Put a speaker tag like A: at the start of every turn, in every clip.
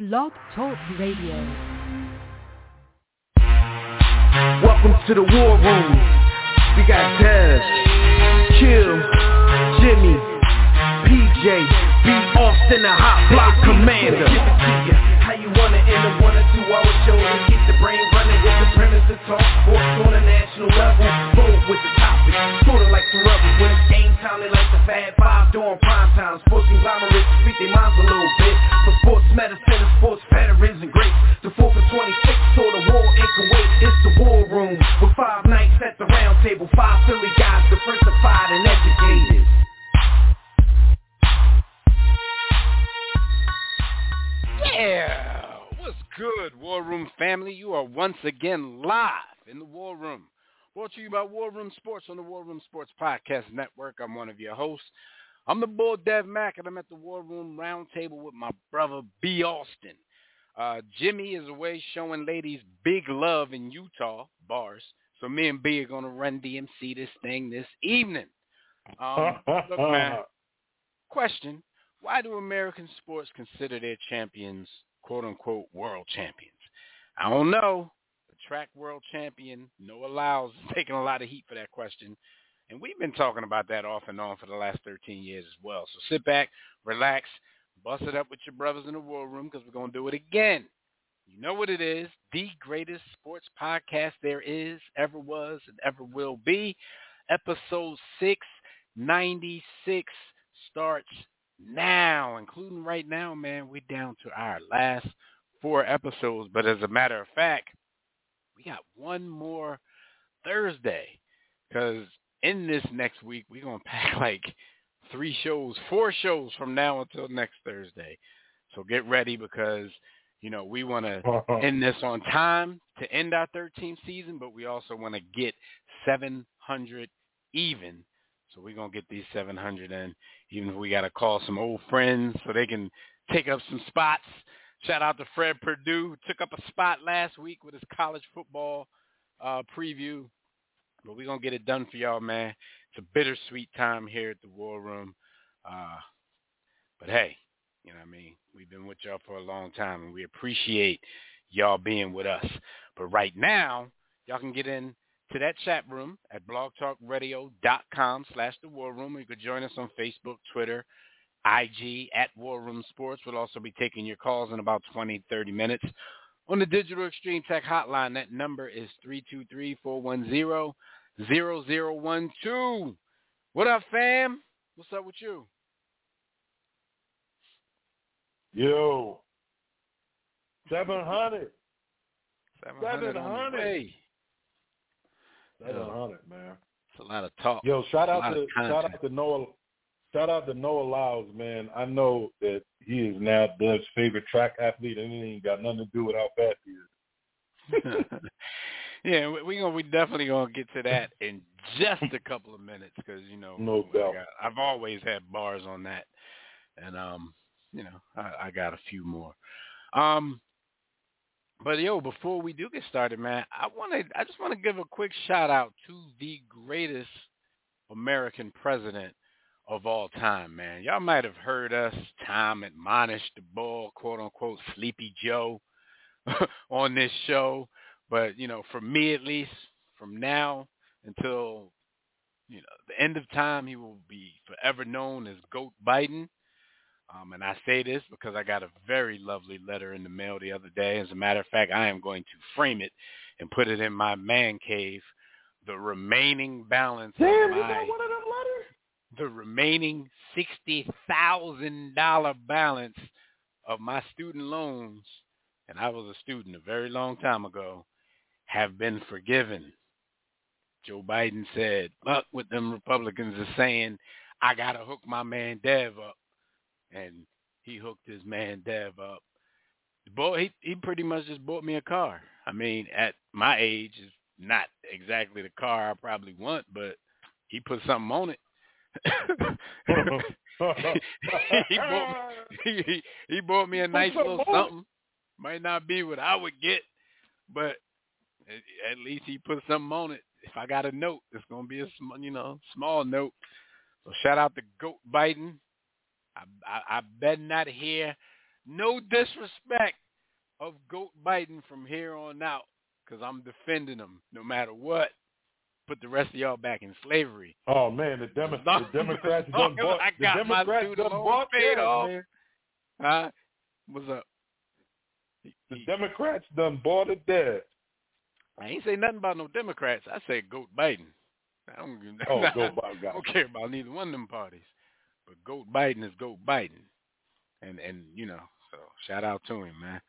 A: Blog Talk Radio.
B: Welcome to the War Room. We got Dev, Kill, Jimmy, PJ, B. Austin, the Hot Block Commander. How you want it in a 1 or 2 hour show to keep the brain running with the premise to talk sports on a national level. Bold with the topic, sorta like the rebels. When it's game time, they like the Fab Five during prime time. Sports conglomerates speak their minds a little bit. For sports medicine and sports veterans and greats. The 4 for 26 or the war in Kuwait. It's the War Room with 5 nights at the round table. 5 Philly guys, diversified and educated.
C: Yeah, what's good, War Room family? You are once again live in the War Room. Brought to you by War Room Sports on the War Room Sports Podcast Network. I'm one of your hosts. I'm the Bull Dev Mack, and I'm at the War Room Roundtable with my brother B. Austin. Jimmy is away showing ladies big love in Utah, bars. So me and B are going to run DMC this thing this evening. Look, man, question. Why do American sports consider their champions, quote-unquote, world champions? I don't know. The track world champion, Noah Lyles, is taking a lot of heat for that question. And we've been talking about that off and on for the last 13 years as well. So sit back, relax, bust it up with your brothers in the War Room because we're going to do it again. You know what it is, the greatest sports podcast there is, ever was, and ever will be. Episode 696 starts now, including right now, man. We're down to our last 4 episodes, but as a matter of fact, we got one more Thursday, because in this next week, we're going to pack like 4 shows from now until next Thursday. So get ready because, you know, we want to end this on time to end our 13th season, but we also want to get 700 even. So we're going to get these 700 in, even if we got to call some old friends so they can take up some spots. Shout out to Fred Perdue. Took up a spot last week with his college football preview. But we're going to get it done for y'all, man. It's a bittersweet time here at the War Room. But, hey, you know what I mean? We've been with y'all for a long time, and we appreciate y'all being with us. But right now, y'all can get in to that chat room at blogtalkradio.com/The War Room. You could join us on Facebook, Twitter, IG, at War Room Sports. We'll also be taking your calls in about 20, 30 minutes. On the Digital Extreme Tech Hotline, that number is 323-410-0012. What up, fam? What's up with you?
D: Yo. 700.
C: 700 on the way.
D: 700, man.
C: It's a lot of talk.
D: Yo, shout out to Noah Lyles, man. I know that he is now Dev's favorite track athlete, and it ain't got nothing to do with how fast he is.
C: Yeah, we definitely gonna get to that in just a couple of minutes because
D: no doubt.
C: I've always had bars on that, and I got a few more. But yo, before we do get started, man, I just want to give a quick shout out to the greatest American president of all time, man. Y'all might have heard us, Tom admonish the bull, quote unquote, Sleepy Joe on this show. But, for me at least, from now until, the end of time, he will be forever known as GOAT Biden. And I say this because I got a very lovely letter in the mail the other day. As a matter of fact, I am going to frame it and put it in my man cave. The remaining balance
D: Damn, you got one of them letters?
C: The remaining $60,000 balance of my student loans, and I was a student a very long time ago, have been forgiven. Joe Biden said, "Fuck what them Republicans are saying. I got to hook my man Dev up." And he hooked his man Dev up. He pretty much just bought me a car. I mean, at my age, it's not exactly the car I probably want, but he put something on it. he bought me a nice little something. Might not be what I would get, but at least he put something on it. If I got a note, it's gonna be a small note. So shout out to GOAT Biden. I better not hear no disrespect of Goat Biden from here on out, because I'm defending him no matter what. Put the rest of y'all back in slavery.
D: Oh man, the Democrats done bought. The Democrats done bought theirs, man.
C: Huh? What's up?
D: The Democrats done bought it dead.
C: I ain't say nothing about no Democrats. I say Goat Biden. I don't care about neither one of them parties. But Goat Biden is Goat Biden. And you know, so shout out to him, man.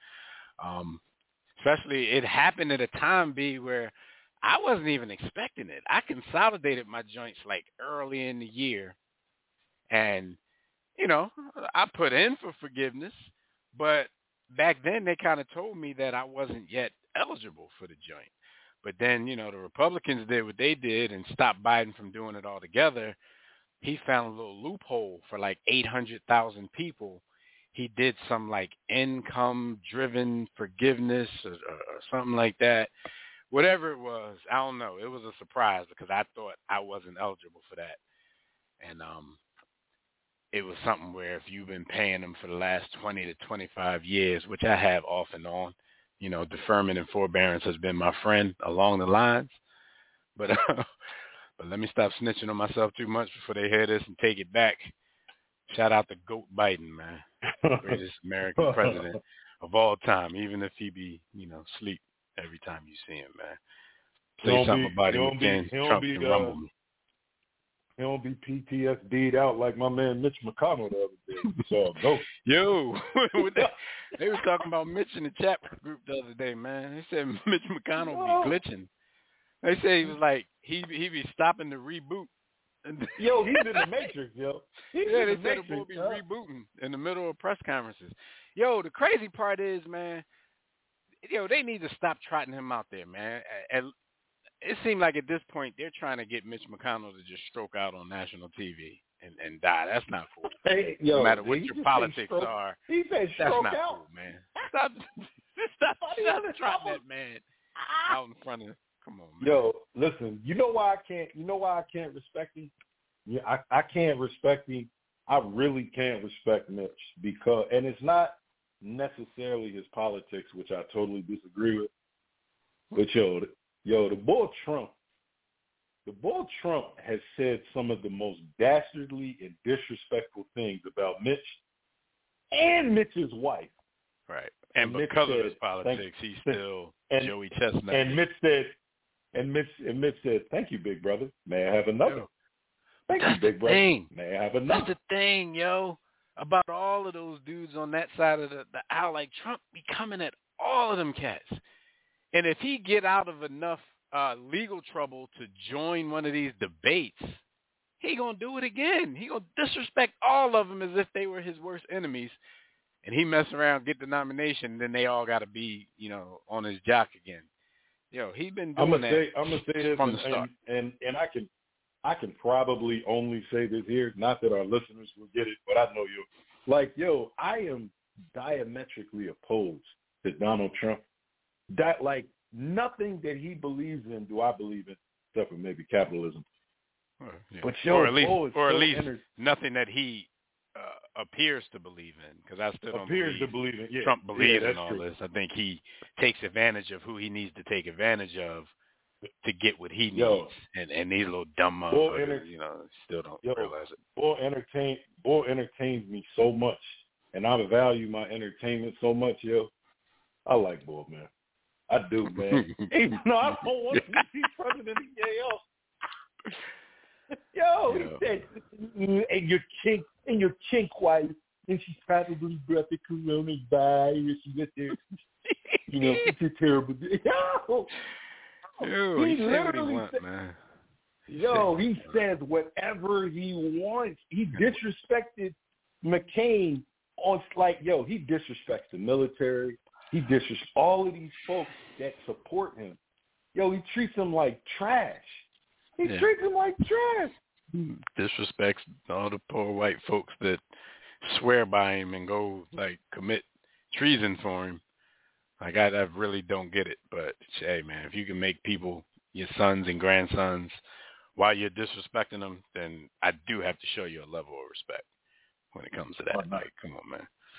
C: Especially it happened at a time, B, where I wasn't even expecting it. I consolidated my joints like early in the year. And, you know, I put in for forgiveness. But back then they kind of told me that I wasn't yet eligible for the joint. But then, you know, the Republicans did what they did and stopped Biden from doing it altogether. He found a little loophole for like 800,000 people. He did some like income-driven forgiveness or something like that. Whatever it was, I don't know. It was a surprise because I thought I wasn't eligible for that. And it was something where if you've been paying them for the last 20 to 25 years, which I have off and on, you know, deferment and forbearance has been my friend along the lines. But let me stop snitching on myself too much before they hear this and take it back. Shout out to Goat Biden, man. Greatest American president of all time, even if he be, you know, sleep every time you see him, man. Say something about him again, Trump can rumble me.
D: He don't be PTSD'd out like my man Mitch McConnell the other day. So go.
C: Yo, they were talking about Mitch in the chat group the other day, man. They said Mitch McConnell be glitching. They say he was like he be stopping to reboot.
D: Yo, he's in the Matrix, yo.
C: They said the boy be rebooting in the middle of press conferences. Yo, the crazy part is, man, yo, they need to stop trotting him out there, man. It seemed like at this point they're trying to get Mitch McConnell to just stroke out on national TV and die. That's not cool.
D: Hey, yo,
C: no matter what your politics are,
D: he said
C: that's not
D: out.
C: cool, man. Stop trotting that man out in front of. Come on, man.
D: Yo, listen. You know why I can't respect him? Yeah, I can't respect him. I really can't respect Mitch because, and it's not necessarily his politics, which I totally disagree with. But the boy Trump has said some of the most dastardly and disrespectful things about Mitch and Mitch's wife.
C: Right. And because of his politics, he's still Joey Chestnut.
D: And Mitch said, "Thank you, big brother. May I have another?"
C: Yo,
D: Thank you, big brother.
C: Thing.
D: May I have another?
C: That's the thing, yo. About all of those dudes on that side of the aisle, like Trump be coming at all of them cats. And if he get out of enough legal trouble to join one of these debates, he going to do it again. He going to disrespect all of them as if they were his worst enemies. And he mess around, get the nomination, then they all got to be, you know, on his jock again. Yo, he been doing that
D: I'm gonna say this
C: from the start.
D: And I can probably only say this here, not that our listeners will get it, but I know you. Like, yo, I am diametrically opposed to Donald Trump. That, like, nothing that he believes in do I believe in, except for maybe capitalism.
C: Yeah.
D: But yo,
C: or at least nothing that he appears to believe in, because I still don't believe
D: in. Yeah.
C: Trump believes in all
D: true.
C: this. I think he takes advantage of who he needs to take advantage of to get what he needs.
D: Yo,
C: and these little dumb motherfuckers, you know, still don't realize it.
D: Bull entertains me so much, and I value my entertainment so much, yo. I like Bull, man. I do, man. Even though I don't want to be president of Yale. Yo, he said, and your chink wife, and she's probably brought the coronavirus. She got there. You know, it's a terrible day.
C: Yo, he said what he wants, man.
D: He says whatever he wants. He disrespected McCain on, like, he disrespects the military. He disrespects all of these folks that support him. Yo, he treats them like trash. He treats them like trash.
C: Disrespects all the poor white folks that swear by him and go, like, commit treason for him. Like, I really don't get it. But, hey, man, if you can make people, your sons and grandsons, while you're disrespecting them, then I do have to show you a level of respect when it comes to that. Like, come on, man.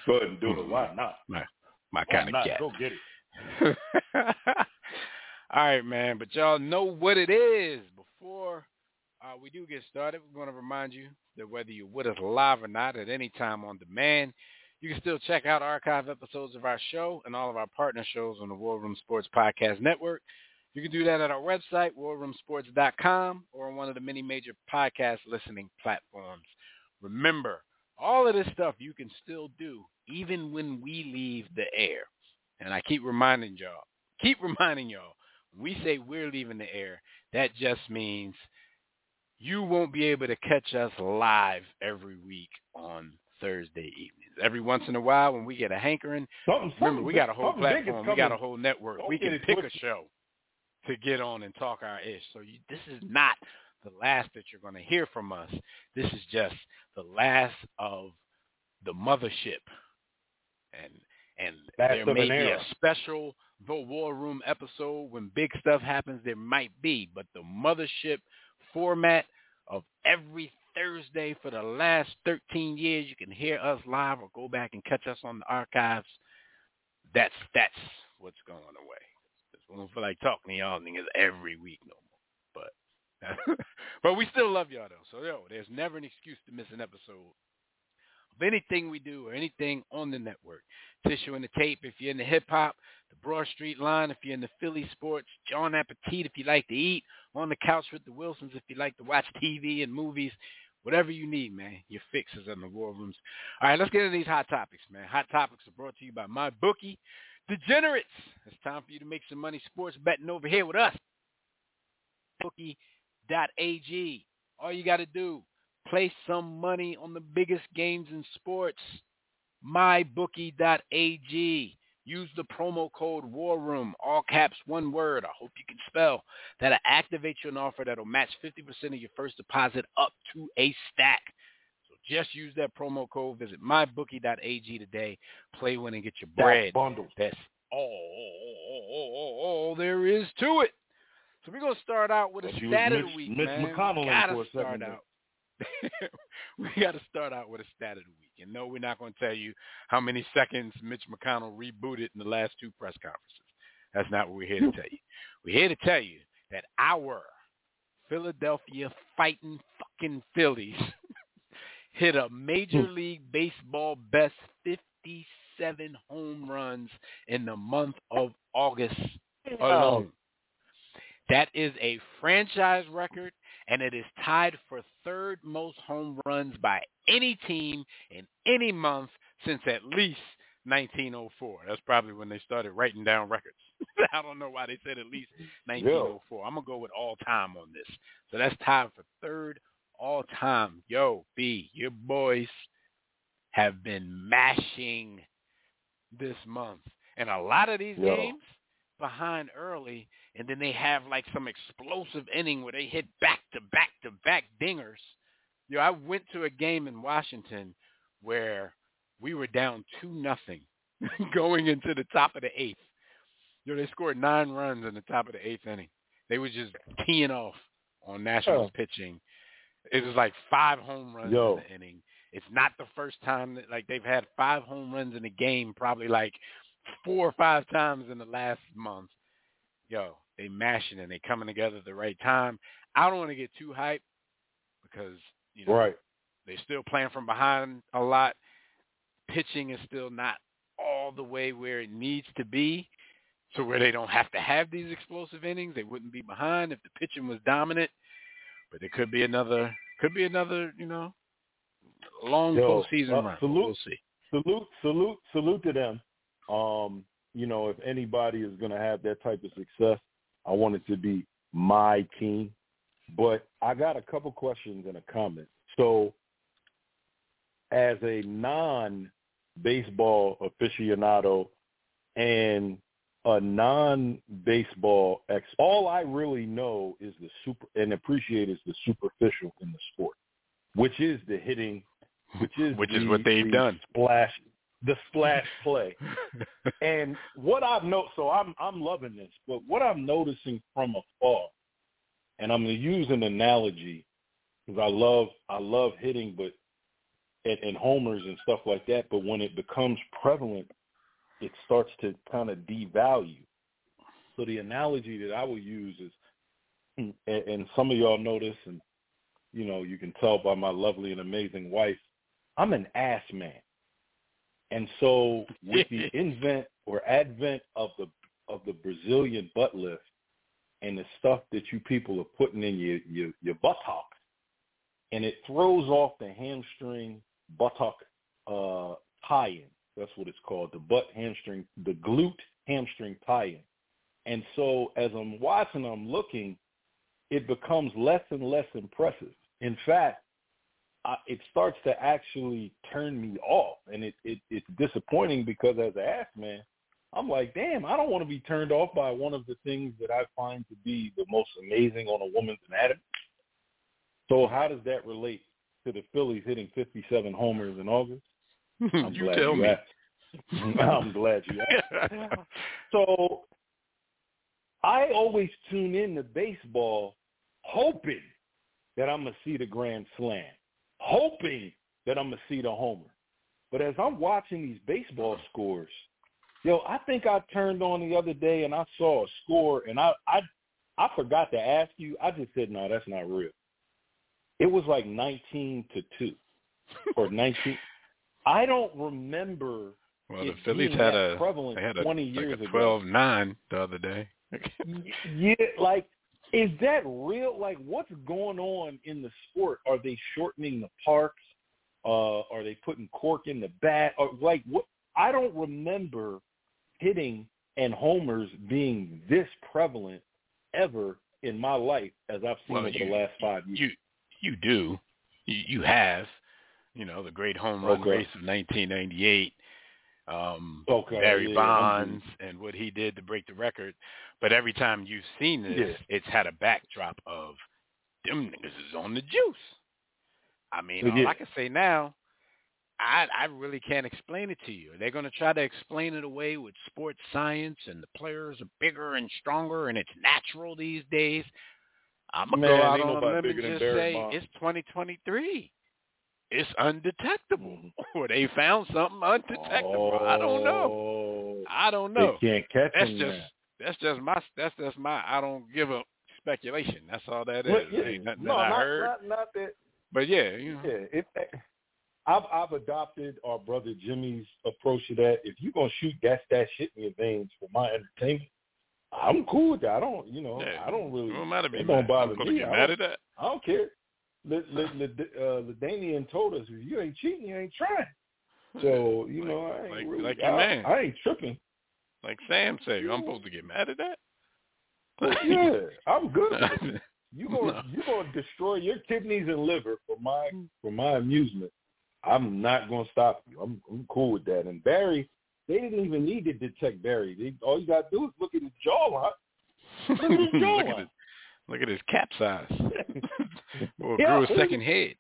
D: Go ahead and do it. Why not?
C: My kind of cat.
D: Go get it.
C: All right, man. But y'all know what it is. Before we do get started, we want to remind you that whether you're with us live or not at any time on demand, you can still check out archive episodes of our show and all of our partner shows on the War Room Sports Podcast Network. You can do that at our website, warroomsports.com, or on one of the many major podcast listening platforms. Remember, all of this stuff you can still do even when we leave the air. And I keep reminding y'all, when we say we're leaving the air, that just means you won't be able to catch us live every week on Thursday evenings. Every once in a while when we get a hankering, remember, we got a whole platform, we got a whole network. We can pick a show to get on and talk our ish. So this is not the last that you're going to hear from us. This is just the last of the mothership. And there may be a special The War Room episode when big stuff happens. There might be. But the mothership format of every Thursday for the last 13 years, you can hear us live or go back and catch us on the archives. That's what's going away. We don't feel like talking to y'all niggas every week no more. But we still love y'all, though. So, there's never an excuse to miss an episode of anything we do or anything on the network. Tissue and the Tape if you're in the hip-hop, the Broad Street Line if you're in the Philly sports, John Appetit if you like to eat, On the Couch with the Wilsons if you like to watch TV and movies. Whatever you need, man, your fix is in the War Rooms. All right, let's get into these hot topics, man. Hot topics are brought to you by MyBookie. Degenerates, it's time for you to make some money sports betting over here with us. Bookie.ag. All you got to do, place some money on the biggest games in sports. MyBookie.ag. Use the promo code WARROOM, all caps, one word. I hope you can spell. That'll activate you an offer that'll match 50% of your first deposit up to a stack. So just use that promo code. Visit MyBookie.ag today. Play, win, and get your bread. That's all there is to it. So we're going to start out with a stat of the week, man. We got to start out. We got to start out with a stat of the week. And no, we're not going to tell you how many seconds Mitch McConnell rebooted in the last two press conferences. That's not what we're here to tell you. We're here to tell you that our Philadelphia fighting fucking Phillies hit a Major League Baseball best 57 home runs in the month of August alone. That is a franchise record, and it is tied for third most home runs by any team in any month since at least 1904. That's probably when they started writing down records. I don't know why they said at least 1904. I'm going to go with all time on this. So that's tied for third all time. Yo, B, your boys have been mashing this month. And a lot of these games behind early, and then they have like some explosive inning where they hit back-to-back-to-back dingers. Yo, I went to a game in Washington where we were down 2-0 going into the top of the eighth. Yo, they scored 9 runs in the top of the eighth inning. They were just teeing off on Nationals pitching. It was like 5 home runs in the inning. It's not the first time that they've had 5 home runs in a game, probably like 4 or 5 times in the last month. Yo, they mashing and they coming together at the right time. I don't want to get too hyped because, they're still playing from behind a lot. Pitching is still not all the way where it needs to be, so where they don't have to have these explosive innings. They wouldn't be behind if the pitching was dominant. But there could be another, long postseason run. We'll see.
D: Salute to them. If anybody is going to have that type of success, I want it to be my team. But I got a couple questions and a comment. So as a non-baseball aficionado and a non-baseball all I really know is and appreciate is the superficial in the sport, which is the hitting, which is
C: what they've done.
D: The splash play. And what I've noticed, so I'm loving this, but what I'm noticing from afar, and I'm going to use an analogy because I love hitting, but and homers and stuff like that. But when it becomes prevalent, it starts to kind of devalue. So the analogy that I will use is, and some of y'all know this, and you can tell by my lovely and amazing wife, I'm an ass man. And so with the advent of the Brazilian butt lift and the stuff that you people are putting in your buttocks, and it throws off the hamstring buttock tie-in. That's what it's called, the glute hamstring tie-in. And so as I'm watching, I'm looking, it becomes less and less impressive. In fact, it starts to actually turn me off, and it's disappointing because as an ass man, I'm like, damn, I don't want to be turned off by one of the things that I find to be the most amazing on a woman's anatomy. So how does that relate to the Phillies hitting 57 homers in August? I'm glad you asked. I'm glad you asked. So I always tune in to baseball hoping that I'm going to see the grand slam, hoping that I'm going to see the homer. But as I'm watching these baseball scores, I think I turned on the other day and I saw a score, and I forgot to ask you. I just said, no, that's not real. It was like 19-2 or 19. I don't remember.
C: Well, the Phillies had a
D: 20 years
C: ago. 12-9 the other day.
D: Yeah, like, is that real? Like, what's going on in the sport? Are they shortening the parks? Are they putting cork in the bat? Or like, what? I don't remember hitting and homers being this prevalent ever in my life as I've seen over the last 5 years.
C: You do. You have, the great home run race of 1998. Barry Bonds and what he did to break the record. But every time you've seen this, it's had a backdrop of them niggas is on the juice. I mean, all I can say now, I really can't explain it to you. They're going to try to explain it away with sports science and the players are bigger and stronger and it's natural these days. I'm going to go out on a limb and just say it's 2023. It's undetectable. Or they found something undetectable. I don't know.
D: They can't catch him.
C: That's just my I don't give a speculation. That's all that is. Ain't nothing that I heard.
D: Not that.
C: But
D: I've adopted our brother Jimmy's approach to that. If you're gonna shoot that shit in your veins for my entertainment, I'm cool with that. I don't really. It don't bother me.
C: Get mad at that.
D: I don't care. LaDainian told us, if you ain't cheating, you ain't trying. So, I ain't tripping.
C: Like Sam said, I'm supposed to get mad at that?
D: Yeah, I'm good at it. You're gonna destroy your kidneys and liver for my amusement. I'm not gonna stop you. I'm cool with that. And Barry, they didn't even need to detect Barry. All you gotta do is look at his jawline. Look at his jawline.
C: Look at his cap size. Or grew a second head.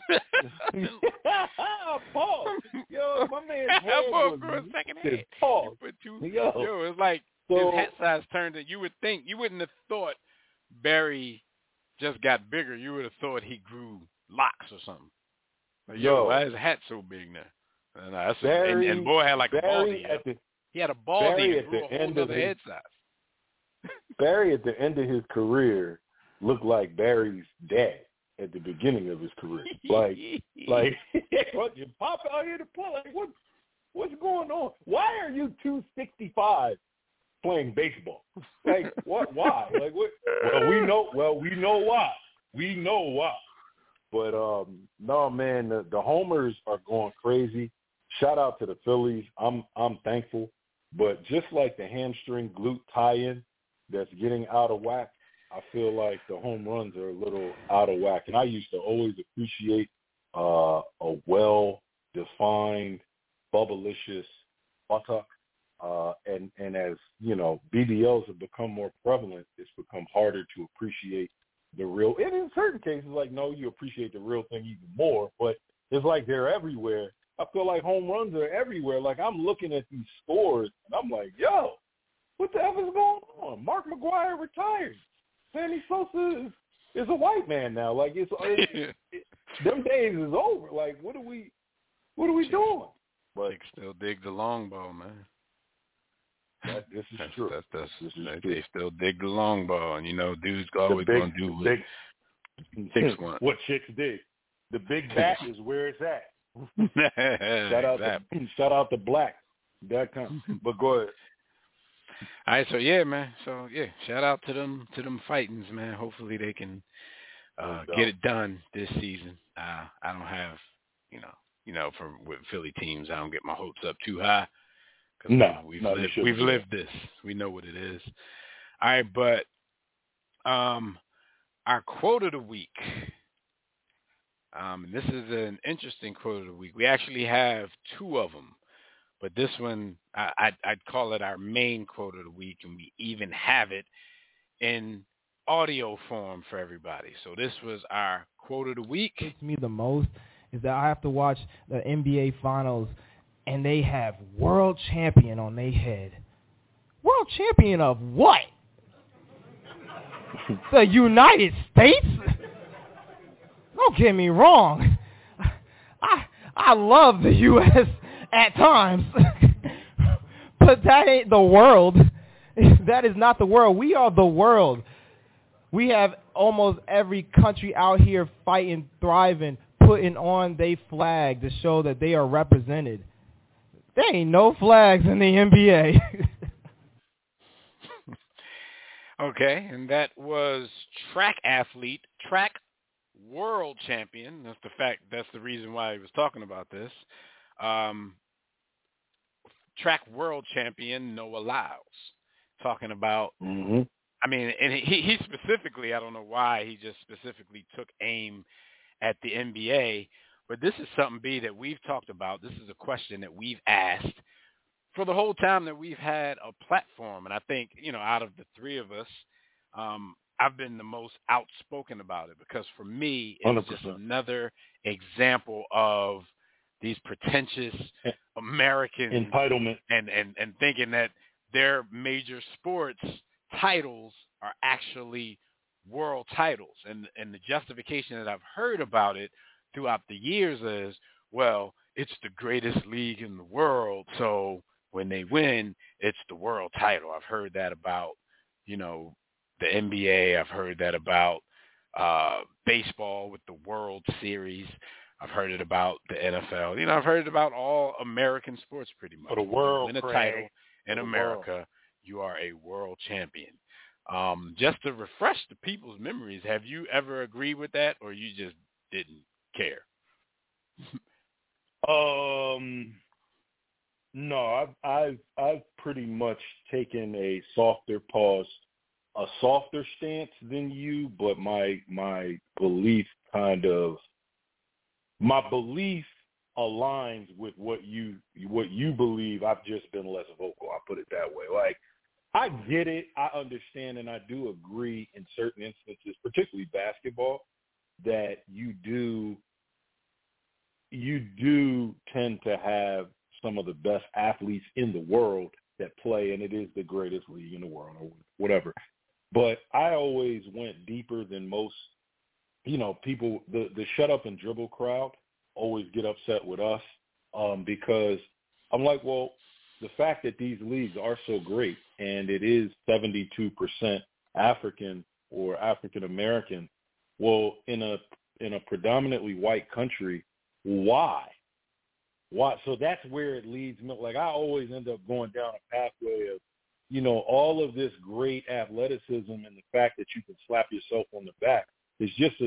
D: Pause. Yo, my man's head
C: grew a second head.
D: Pause.
C: It's like his hat size turned. You would think, you wouldn't have thought Barry just got bigger. You would have thought he grew locks or something. Like, why is his hat so big now? And boy had like a baldy head. He had a baldy and grew a whole other head size.
D: Barry at the end of his career looked like Barry's dad at the beginning of his career. Like what, you pop out here to play? Like, what's going on? Why are you 265 playing baseball? Like, what? Why? Like, what? Well, we know why. We know why. But no, man, the homers are going crazy. Shout out to the Phillies. I'm thankful. But just like the hamstring glute tie-in that's getting out of whack, I feel like the home runs are a little out of whack. And I used to always appreciate a well-defined, bubblicious buttock. And as, BBLs have become more prevalent, it's become harder to appreciate the real. And in certain cases, you appreciate the real thing even more. But it's like they're everywhere. I feel like home runs are everywhere. Like, I'm looking at these scores, and I'm like, yo, what the hell is going on? Mark McGwire retired. Sammy Sosa is a white man now. Like, them days is over. Like, what are we What are we doing? But
C: Chicks still dig the longbow, man.
D: This is true.
C: They still dig the longbow, and dudes always gonna do what chicks want.
D: What chicks dig. The big bat is where it's at. Shout out to Black.com. But go ahead.
C: All right, so yeah, man. So yeah, shout out to them fightings, man. Hopefully they can get it done this season. I don't have, with Philly teams, I don't get my hopes up too high. We've lived this. We know what it is. All right, but our quote of the week. This is an interesting quote of the week. We actually have two of them, but this one I'd call it our main quote of the week, and we even have it in audio form for everybody. So this was our quote of the week.
A: What gets me the most is that I have to watch the NBA Finals, and they have world champion on their head. World champion of what? The United States? Don't get me wrong. I love the U.S. at times. But that ain't the world. That is not the world. We are the world. We have almost every country out here fighting, thriving, putting on their flag to show that they are represented. There ain't no flags in the NBA.
C: Okay, and that was track world champion. That's the reason why he was talking about this. Track world champion Noah Lyles, talking about.
D: Mm-hmm.
C: I mean, and he specifically, I don't know why he just specifically took aim at the NBA, but this is something, B, that we've talked about. This is a question that we've asked for the whole time that we've had a platform. And I think, out of the three of us, I've been the most outspoken about it because for me, it's 100%. Just another example of these pretentious American
D: entitlement
C: and thinking that their major sports titles are actually world titles. And the justification that I've heard about it throughout the years is, well, it's the greatest league in the world, so when they win, it's the world title. I've heard that about, the NBA. I've heard that about baseball with the World Series. I've heard it about the NFL. I've heard it about all American sports pretty much.
D: For the world,
C: win a title in America, you are a world champion. Just to refresh the people's memories, have you ever agreed with that, or you just didn't care?
D: No, I've pretty much taken a softer stance than you, but my belief aligns with what you believe. I've just been less vocal. I'll put it that way. Like, I get it, I understand, and I do agree in certain instances, particularly basketball, that you do tend to have some of the best athletes in the world that play, and it is the greatest league in the world or whatever. But I always went deeper than most, people. The shut up and dribble crowd always get upset with us because I'm like, well, the fact that these leagues are so great and it is 72% African or African American, well, in a predominantly white country, why? So that's where it leads me. Like, I always end up going down a pathway of, all of this great athleticism and the fact that you can slap yourself on the back is just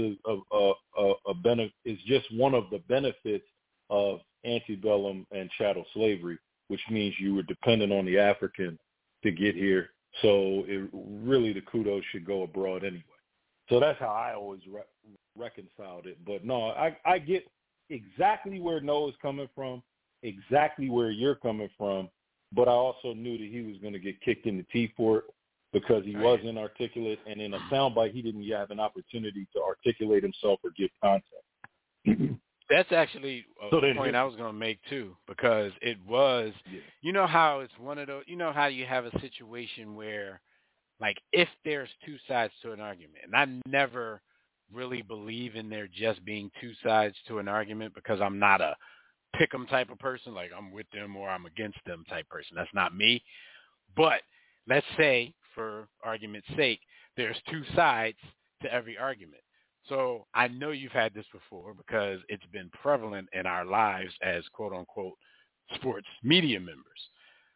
D: is just one of the benefits of antebellum and chattel slavery, which means you were dependent on the African to get here. So the kudos should go abroad anyway. So that's how I always reconciled it. But no, I get exactly where Noah's coming from, exactly where you're coming from, but I also knew that he was going to get kicked in the teeth for it because he wasn't articulate, and in a soundbite, he didn't have an opportunity to articulate himself or give context.
C: That's actually a point I was going to make, too, because it was, how it's one of those, how you have a situation where, like, if there's two sides to an argument, and I never really believe in there just being two sides to an argument because I'm not a pick 'em type of person, like I'm with them or I'm against them type person. That's not me. But let's say, for argument's sake, there's two sides to every argument. So I know you've had this before because it's been prevalent in our lives as quote-unquote sports media members.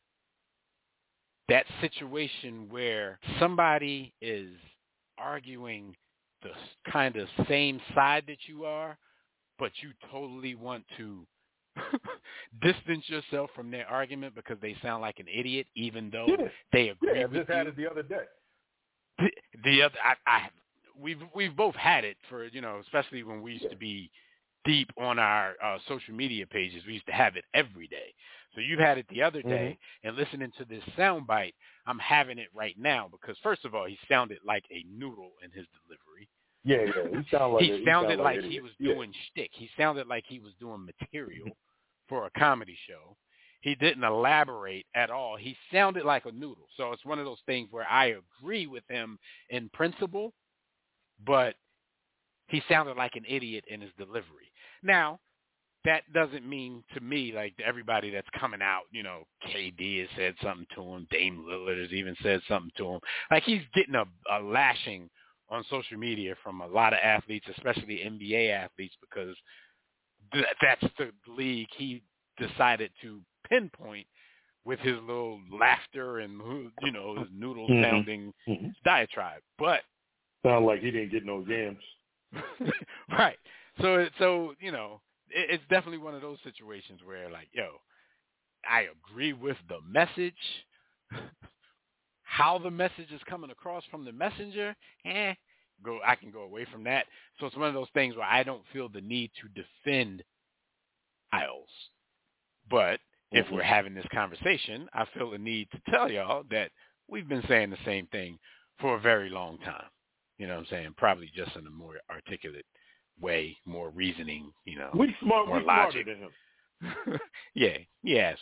C: That situation where somebody is arguing the kind of same side that you are, but you totally want to distance yourself from their argument because they sound like an idiot, even though they agree with you.
D: I just had it the other day.
C: We've both had it for, especially when we used to be deep on our social media pages. We used to have it every day. So you've had it the other day, and listening to this soundbite, I'm having it right now because, first of all, he sounded like a noodle in his delivery.
D: Yeah. He
C: sounded like he was doing shtick. He sounded like he was doing material for a comedy show. He didn't elaborate at all. He sounded like a noodle. So it's one of those things where I agree with him in principle, but he sounded like an idiot in his delivery. Now, that doesn't mean to me, like everybody that's coming out, KD has said something to him. Dame Lillard has even said something to him. Like he's getting a lashing on social media from a lot of athletes, especially NBA athletes, because that's the league he decided to pinpoint with his little laughter and, his noodle-sounding diatribe. But
D: sound like he didn't get no yams.
C: Right. So it's definitely one of those situations where, like, I agree with the message. How the message is coming across from the messenger, I can go away from that. So it's one of those things where I don't feel the need to defend Isles. But if we're having this conversation, I feel the need to tell y'all that we've been saying the same thing for a very long time. You know what I'm saying? Probably just in a more articulate way, more reasoning, more logic.
D: Smarter than him.
C: Yeah,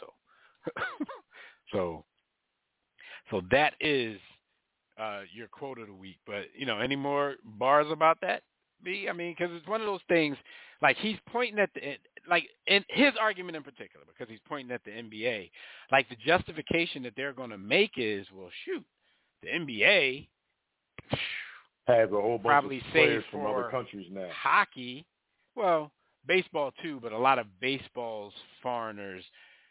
C: so that is your quote of the week. But, any more bars about that, B? I mean, because it's one of those things, like he's pointing at in his argument in particular, because he's pointing at the NBA, like the justification that they're going to make is, well, shoot, the NBA
D: has a whole bunch
C: probably
D: of players from
C: for
D: other countries now.
C: Hockey, well, baseball too, but a lot of baseball's foreigners,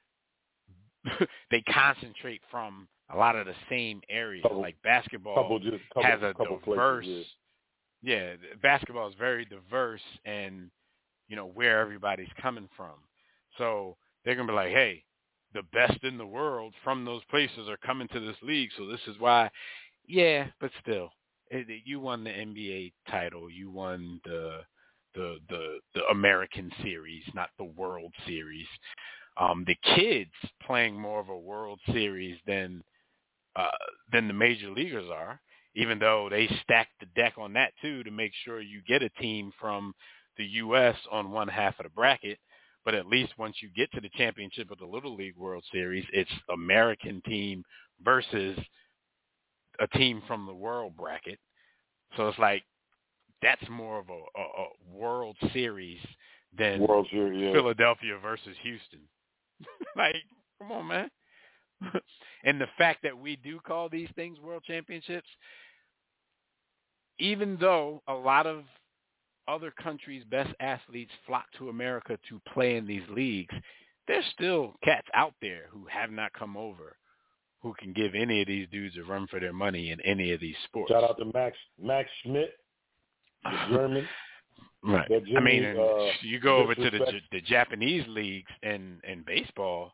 C: they concentrate from a lot of the same areas. Like basketball has a diverse, basketball is very diverse and, where everybody's coming from. So they're going to be like, hey, the best in the world from those places are coming to this league. So this is why, but still. You won the NBA title. You won the American Series, not the World Series. The kids playing more of a World Series than the major leaguers are, even though they stack the deck on that too to make sure you get a team from the U.S. on one half of the bracket. But at least once you get to the championship of the Little League World Series, it's American team versus a team from the world bracket. So it's like that's more of a World Series than Philadelphia versus Houston. Like, come on, man. And the fact that we do call these things world championships, even though a lot of other countries' best athletes flock to America to play in these leagues, there's still cats out there who have not come over who can give any of these dudes a run for their money in any of these sports.
D: Shout out to Max Schmidt, the German.
C: Right.
D: Jimmy,
C: I mean, you go over to the Japanese leagues in baseball.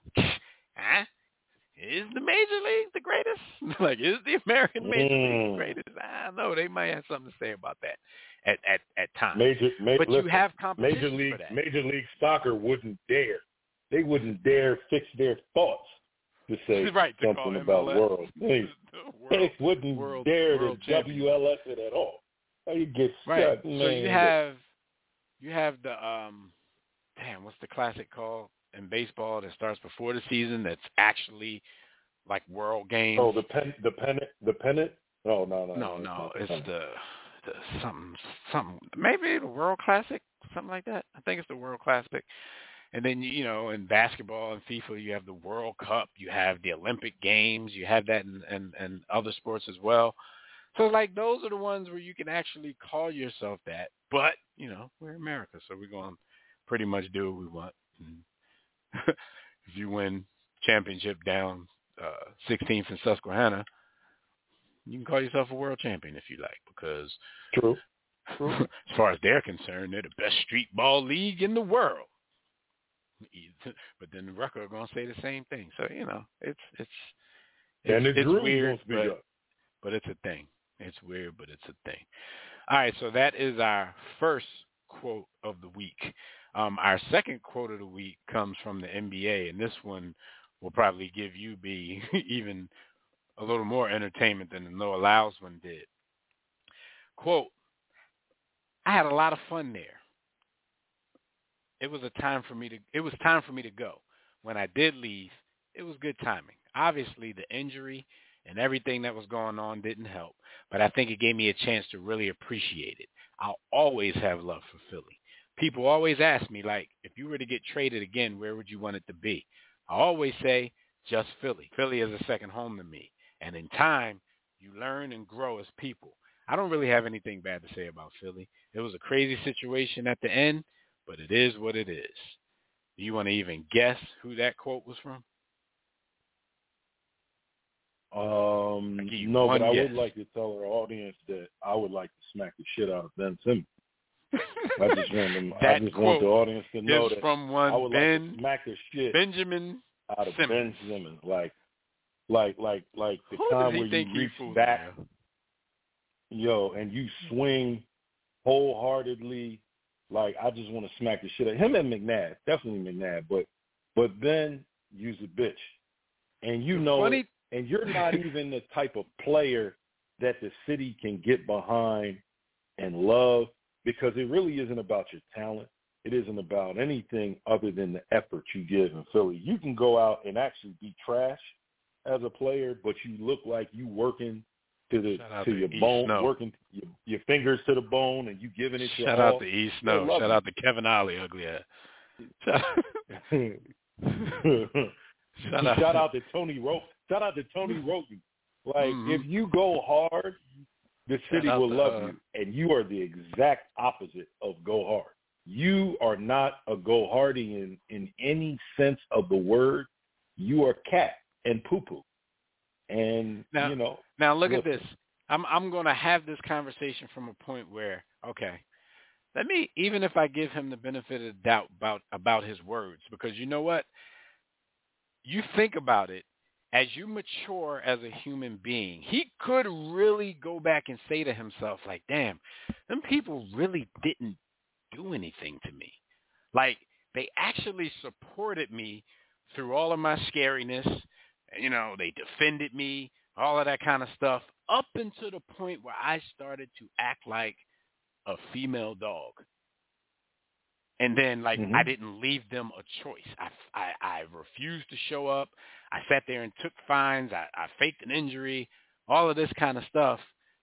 C: Is the Major League the greatest? Like, is the American Major League the greatest? I don't know. They might have something to say about that at times. But you have competition for that.
D: Major League Soccer wouldn't dare. They wouldn't dare fix their thoughts to say something about world. They wouldn't dare to WLS it at all. You get shut, man.
C: So you have the what's the classic called in baseball that starts before the season that's actually like World Games?
D: Oh, the pennant? Oh, no.
C: It's the something maybe the World Classic, something like that. I think it's the World Classic. And then, in basketball and FIFA, you have the World Cup, you have the Olympic Games, you have that in other sports as well. So, those are the ones where you can actually call yourself that. But, we're America, so we're going to pretty much do what we want. And if you win championship down 16th in Susquehanna, you can call yourself a world champion if you like, because
D: True.
C: As far as they're concerned, they're the best street ball league in the world. But then the record are going to say the same thing. So, it's weird, but it's a thing. It's weird, but it's a thing. All right, so that is our first quote of the week. Our second quote of the week comes from the NBA, and this one will probably give you even a little more entertainment than the Noah Lyles one did. Quote, I had a lot of fun there. It was time for me to go. When I did leave, it was good timing. Obviously, the injury and everything that was going on didn't help, but I think it gave me a chance to really appreciate it. I'll always have love for Philly. People always ask me, if you were to get traded again, where would you want it to be? I always say, just Philly. Philly is a second home to me. And in time, you learn and grow as people. I don't really have anything bad to say about Philly. It was a crazy situation at the end, but it is what it is. Do you want to even guess who that quote was from?
D: No, but I would like to tell our audience that I would like to smack the shit out of Ben Simmons. I just want the audience to know that
C: from one
D: I would like to smack the shit
C: Benjamin
D: out of
C: Simmons.
D: Ben Simmons, like the time where you reach back, and you swing wholeheartedly. I just want to smack the shit out of him and McNabb, definitely McNabb, but Ben, you's a bitch, and and you're not even the type of player that the city can get behind and love, because it really isn't about your talent. It isn't about anything other than the effort you give in Philly. You can go out and actually be trash as a player, but you look like you working to your bone, working your fingers to the bone, and you giving it your all.
C: Shout out to E. Snow. Shout out to Kevin Ollie, ugly ass.
D: Shout out to Tony Roten. Shout out to Tony Roten. If you go hard, the city will love you, and you are the exact opposite of go hard. You are not a go hardy in any sense of the word. You are cat and poo-poo. And,
C: Now look at this. I'm going to have this conversation from a point where, okay, let me, even if I give him the benefit of the doubt about his words, because you know what? You think about it, as you mature as a human being, he could really go back and say to himself, damn, them people really didn't do anything to me. They actually supported me through all of my scariness. They defended me, all of that kind of stuff, up until the point where I started to act like a female dog. And then, I didn't leave them a choice. I refused to show up. I sat there and took fines. I faked an injury, all of this kind of stuff.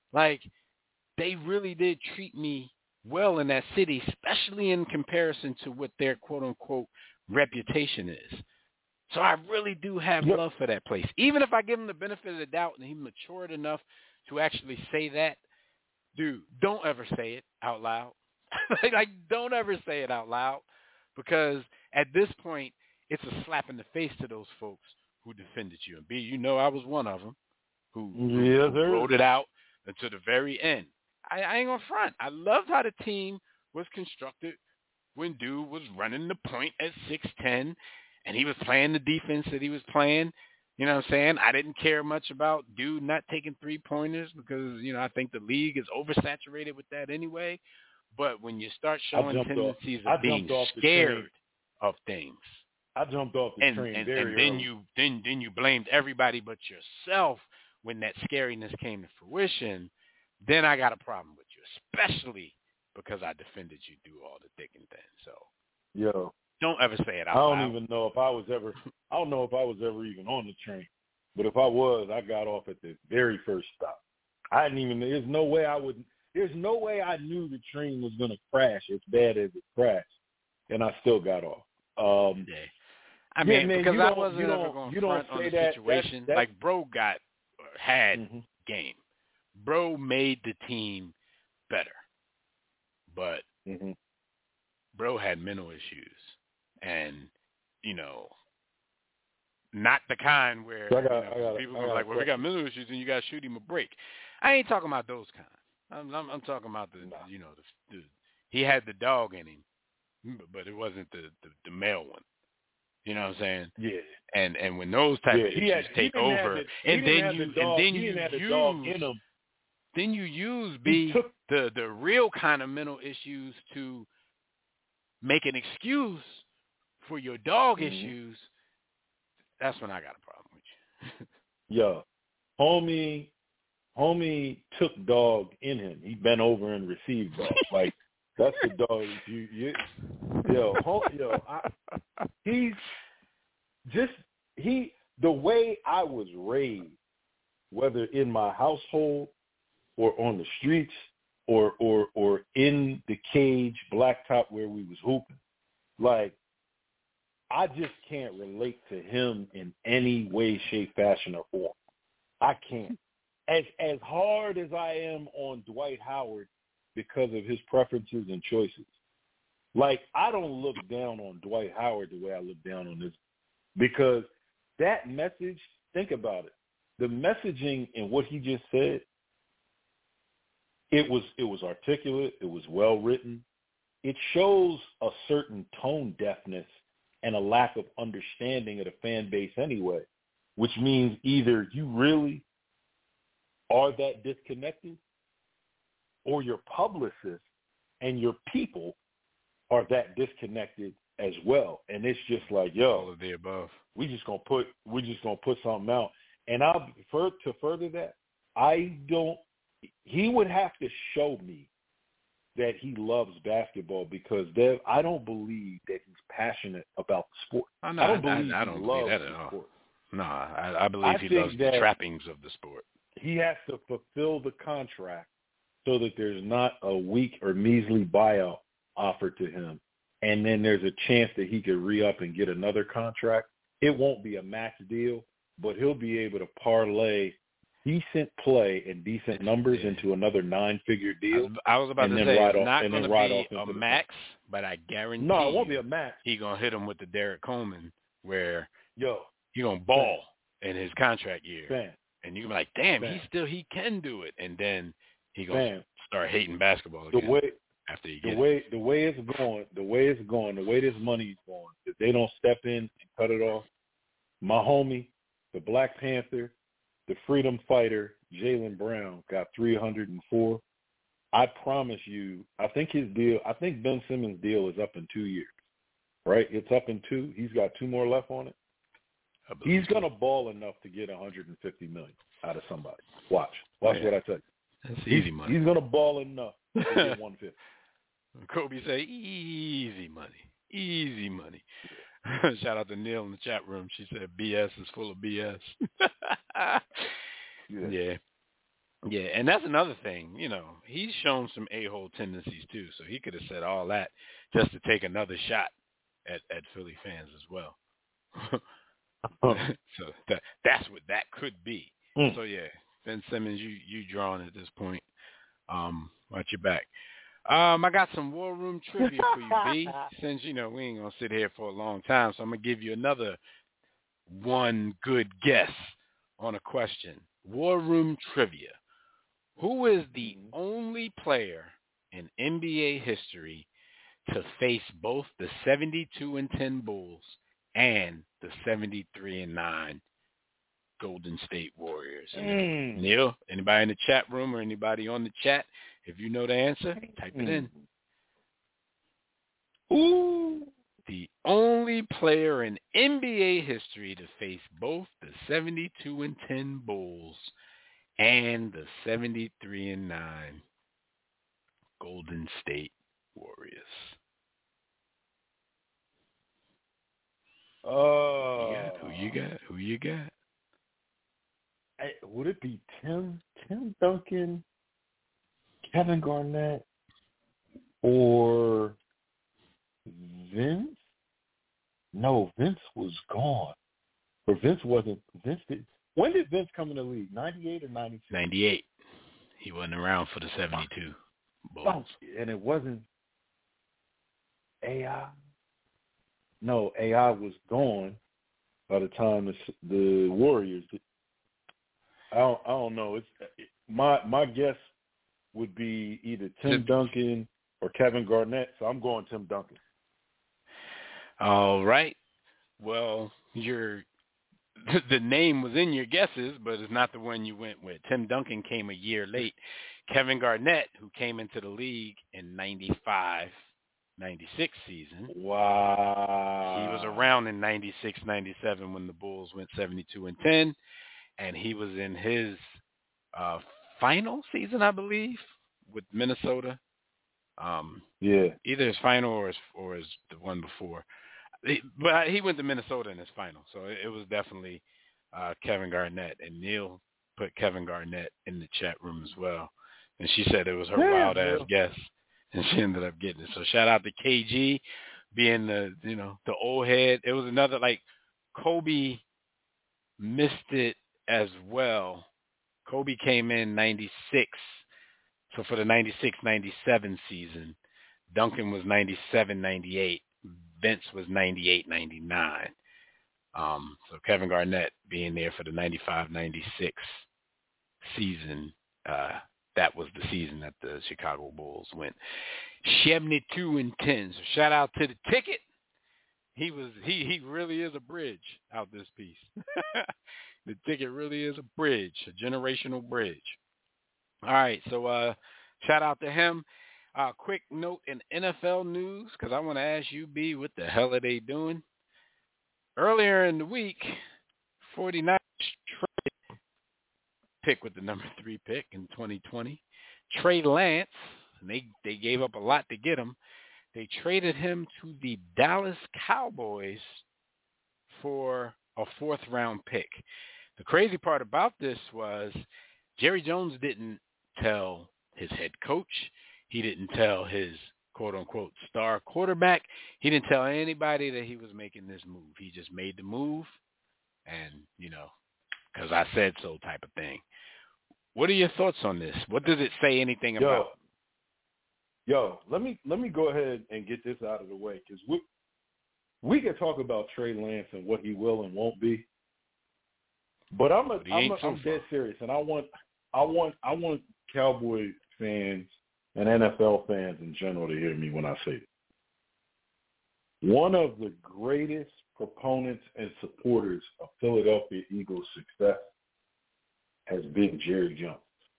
C: They really did treat me well in that city, especially in comparison to what their quote-unquote reputation is. So I really do have love for that place. Even if I give him the benefit of the doubt and he matured enough to actually say that, dude, don't ever say it out loud. Don't ever say it out loud, because at this point, it's a slap in the face to those folks who defended you. And B, I was one of them who wrote it out until the very end. I ain't gonna front. I loved how the team was constructed when dude was running the point at 6'10", and he was playing the defense that he was playing. You know what I'm saying? I didn't care much about dude not taking three-pointers because, I think the league is oversaturated with that anyway. But when you start showing tendencies of being scared of things,
D: I jumped off the train very early.
C: Then you blamed everybody but yourself when that scariness came to fruition. Then I got a problem with you, especially because I defended you through all the thick and thin. So, don't ever say it out loud.
D: I don't even know if I was ever. I don't know if I was ever even on the train, but if I was, I got off at the very first stop. I didn't even. There's no way I knew the train was going to crash as bad as it crashed, and I still got off.
C: I mean,
D: man,
C: because I wasn't ever going to front on the situation.
D: That,
C: like, bro had game. Bro made the team better. But bro had mental issues. And, not the kind where people are like, well, if he got mental issues, then you got to shoot him a break. I ain't talking about those kind. I'm talking about the he had the dog in him, but it wasn't the male one. You know what I'm saying?
D: Yeah.
C: And when those type of issues take over, then you use the real kind of mental issues to make an excuse for your dog issues. That's when I got a problem with
D: you. Yeah. Homie took dog in him. He bent over and received dog. Like, that's the dog. The way I was raised, whether in my household or on the streets or in the cage, blacktop where we was hooping, like, I just can't relate to him in any way, shape, fashion, or form. I can't. As hard as I am on Dwight Howard because of his preferences and choices, like, I don't look down on Dwight Howard the way I look down on this, because that message, think about it, the messaging in what he just said, it was articulate, it was well written. It shows a certain tone deafness and a lack of understanding of the fan base anyway, which means either you really are that disconnected, or your publicist and your people are that disconnected as well. And it's just like,
C: all of the above.
D: We're just gonna put something out. And to further that, he would have to show me that he loves basketball, because I don't believe that he's passionate about the sport.
C: I don't believe that at all.
D: Sport.
C: No, I believe he loves the trappings of the sport.
D: He has to fulfill the contract so that there's not a weak or measly buyout offered to him. And then there's a chance that he could re-up and get another contract. It won't be a max deal, but he'll be able to parlay decent play and decent numbers into another 9-figure deal.
C: I was about to say, it's not going to be a max, but I guarantee
D: no, it won't be a max.
C: He's going to hit him with the Derek Coleman, where he's going to ball in his contract year. And you're like, damn, he can do it. And then he's going to start hating basketball again. The way this money's going, if they don't step in and cut it off, my homie, the Black Panther, the freedom fighter, Jaylen Brown, got 304. I promise you, I think Ben Simmons' deal is up in 2 years, right? It's up in 2. He's got 2 more left on it. He's going to ball enough to get $150 million out of somebody. Watch what I tell you. That's easy money.
D: He's going to ball enough to get 150.
C: Kobe say, easy money. Shout out to Neil in the chat room. She said BS is full of BS. Yeah, and that's another thing. He's shown some a-hole tendencies too, so he could have said all that just to take another shot at Philly fans as well. So that's what that could be. So yeah, Ben Simmons, you drawing at this point. Watch your back. I got some War Room trivia for you, B. Since we ain't gonna sit here for a long time, so I'm gonna give you another one good guess on a question. War Room trivia: who is the only player in NBA history to face both the 72-10 Bulls and the 73-9 Golden State Warriors? Neil, anybody in the chat room or anybody on the chat, if you know the answer, type it in.
D: Ooh.
C: The only player in NBA history to face both the 72-10 Bulls and the 73-9 Golden State Warriors. Who you got?
D: Would it be Tim Duncan, Kevin Garnett, or Vince? No, Vince was gone. Or Vince wasn't. When did Vince come in the league? 98 or 96?
C: 98. He wasn't around for the 72 Bulls.
D: And it wasn't AI. No, AI was gone by the time the Warriors. I don't know. My guess would be either Tim Duncan or Kevin Garnett. So I'm going Tim Duncan.
C: All right. Well, the name was in your guesses, but it's not the one you went with. Tim Duncan came a year late. Kevin Garnett, who came into the league in 95, 96 season.
D: Wow.
C: He was around in 96, 97 when the Bulls went 72-10, and he was in his final season, I believe, with Minnesota.
D: Yeah.
C: Either his final or his the one before. But he went to Minnesota in his final, so it was definitely Kevin Garnett. And Neil put Kevin Garnett in the chat room as well. And she said it was her wild-ass guess, and she ended up getting it. So shout out to KG being the old head. It was another, like, Kobe missed it as well. Kobe came in 96. So for the 96-97 season, Duncan was 97-98. Vince was 98-99. So Kevin Garnett being there for the 95-96 season, that was the season that the Chicago Bulls went 72-10. So shout out to the ticket. He really is a bridge out this piece. The ticket really is a bridge, a generational bridge. All right, so shout out to him. Quick note in NFL news, because I want to ask you, B, what the hell are they doing? Earlier in the week, 49ers traded pick with the number 3 pick in 2020. Trey Lance, and they gave up a lot to get him. They traded him to the Dallas Cowboys for a 4th-round pick. The crazy part about this was Jerry Jones didn't tell his head coach. He didn't tell his quote-unquote star quarterback. He didn't tell anybody that he was making this move. He just made the move and, because I said so type of thing. What are your thoughts on this? What does it say anything about?
D: Let me go ahead and get this out of the way, because we can talk about Trey Lance and what he will and won't be. But I'm dead serious, and I want Cowboy fans and NFL fans in general to hear me when I say it. One of the greatest proponents and supporters of Philadelphia Eagles' success has been Jerry Jones.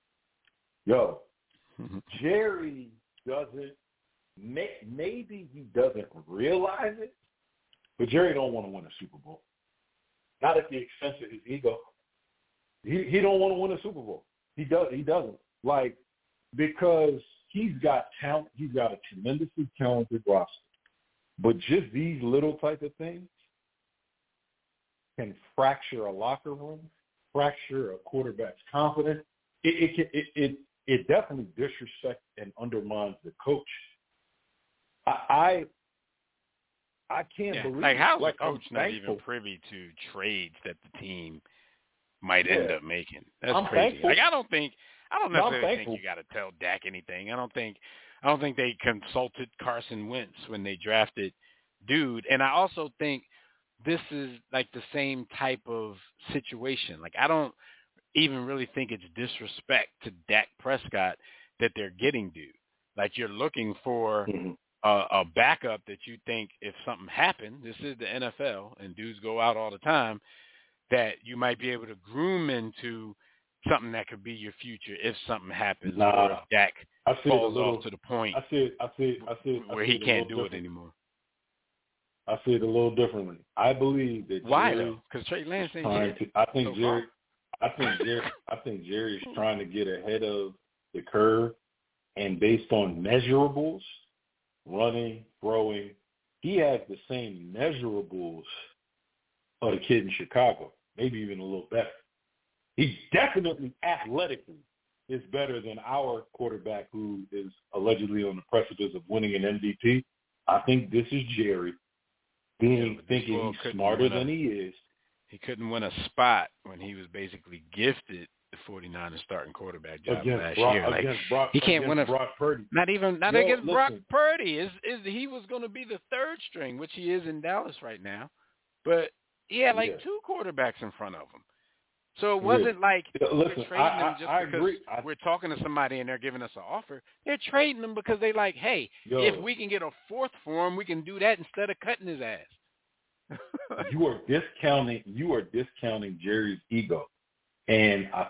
D: Jerry doesn't, maybe he doesn't realize it, but Jerry don't want to win a Super Bowl. Not at the expense of his ego. He don't want to win a Super Bowl. He doesn't. Like, because he's got talent. He's got a tremendously talented roster. But just these little type of things can fracture a locker room, fracture a quarterback's confidence. It definitely disrespects and undermines the coach. I can't believe,
C: like, how's
D: like,
C: the coach not even privy to trades that the team might end up making? That's crazy.
D: Thankful.
C: Like, I don't necessarily think you got to tell Dak anything. I don't think they consulted Carson Wentz when they drafted dude. And I also think this is like the same type of situation. Like, I don't even really think it's disrespect to Dak Prescott that they're getting dude. Like, you're looking for a backup that you think if something happened, this is the NFL and dudes go out all the time, that you might be able to groom into something that could be your future if something happens, or if Dak falls off to the point where he can't do it anymore.
D: I see it a little differently. I believe that
C: why though? Because Trey Lance ain't here.
D: I think Jerry's trying to get ahead of the curve, and based on measurables, running, throwing, he has the same measurables of the kid in Chicago, maybe even a little better. He definitely athletically is better than our quarterback, who is allegedly on the precipice of winning an MVP. I think this is Jerry thinking he's smarter than he is.
C: He couldn't win a spot when he was basically gifted the 49ers starting quarterback job last year. He can't win
D: Brock Purdy.
C: Not against Brock Purdy. He was going to be the third string, which he is in Dallas right now. But he had two quarterbacks in front of him. So it wasn't like we're trading him just because we're talking to somebody and they're giving us an offer. They're trading him because they like, hey, if we can get a fourth for him, we can do that instead of cutting his ass.
D: You are discounting Jerry's ego. And I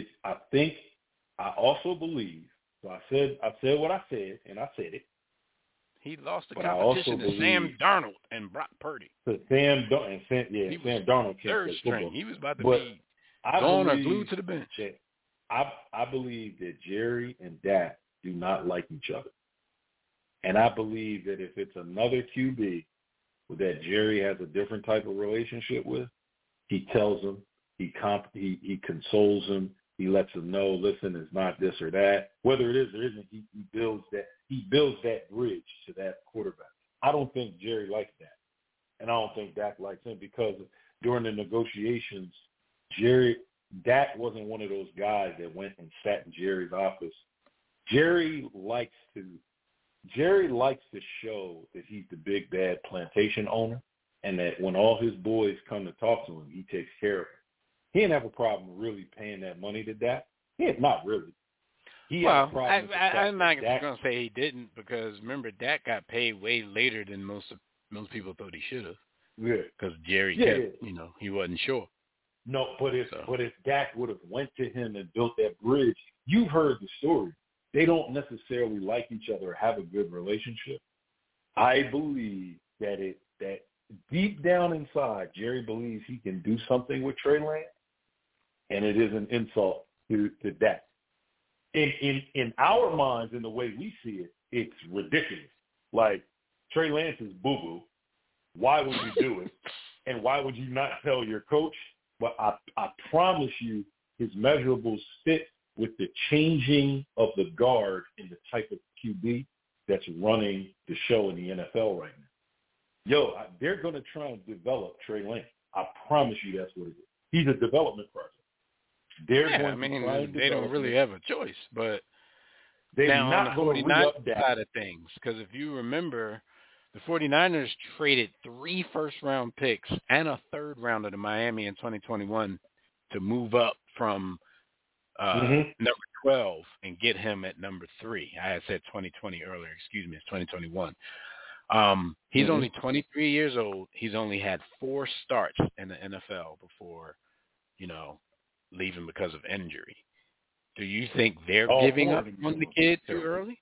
D: also believe, so I said what I said, and I said it.
C: He lost the competition to Sam Darnold and Brock Purdy.
D: To Sam Darnold.
C: Third string. He was about to be gone or glued to the bench.
D: I believe that Jerry and Dak do not like each other. And I believe that if it's another QB that Jerry has a different type of relationship with, he tells him, he consoles him, he lets him know, listen, it's not this or that. Whether it is or isn't, he builds that bridge to that quarterback. I don't think Jerry likes that. And I don't think Dak likes him because during the negotiations, Dak wasn't one of those guys that went and sat in Jerry's office. Jerry likes to show that he's the big bad plantation owner and that when all his boys come to talk to him, he takes care of them. He didn't have a problem really paying that money to Dak. Not really.
C: I'm not going to say he didn't because remember Dak got paid way later than most people thought he should have.
D: Yeah.
C: Because Jerry kept, he wasn't sure.
D: No, but if Dak would have went to him and built that bridge, you've heard the story. They don't necessarily like each other or have a good relationship. I believe that deep down inside, Jerry believes he can do something with Trey Lance, and it is an insult to Dak. In our minds, in the way we see it, it's ridiculous. Like, Trey Lance is boo-boo. Why would you do it? And why would you not tell your coach? But I promise you his measurables fit with the changing of the guard in the type of QB that's running the show in the NFL right now. They're going to try and develop Trey Lance. I promise you that's what it is. He's a development project.
C: They don't really have a choice. But
D: they're
C: now
D: not
C: on the
D: going to re-up
C: 49ers side of things, because if you remember, the 49ers traded 3 first-round picks and a third rounder to Miami in 2021 to move up from number 12 and get him at number 3. I had said 2020 earlier. Excuse me, it's 2021. He's only 23 years old. He's only had 4 starts in the NFL before, leaving because of injury. Do you think they're giving up on the kid too early?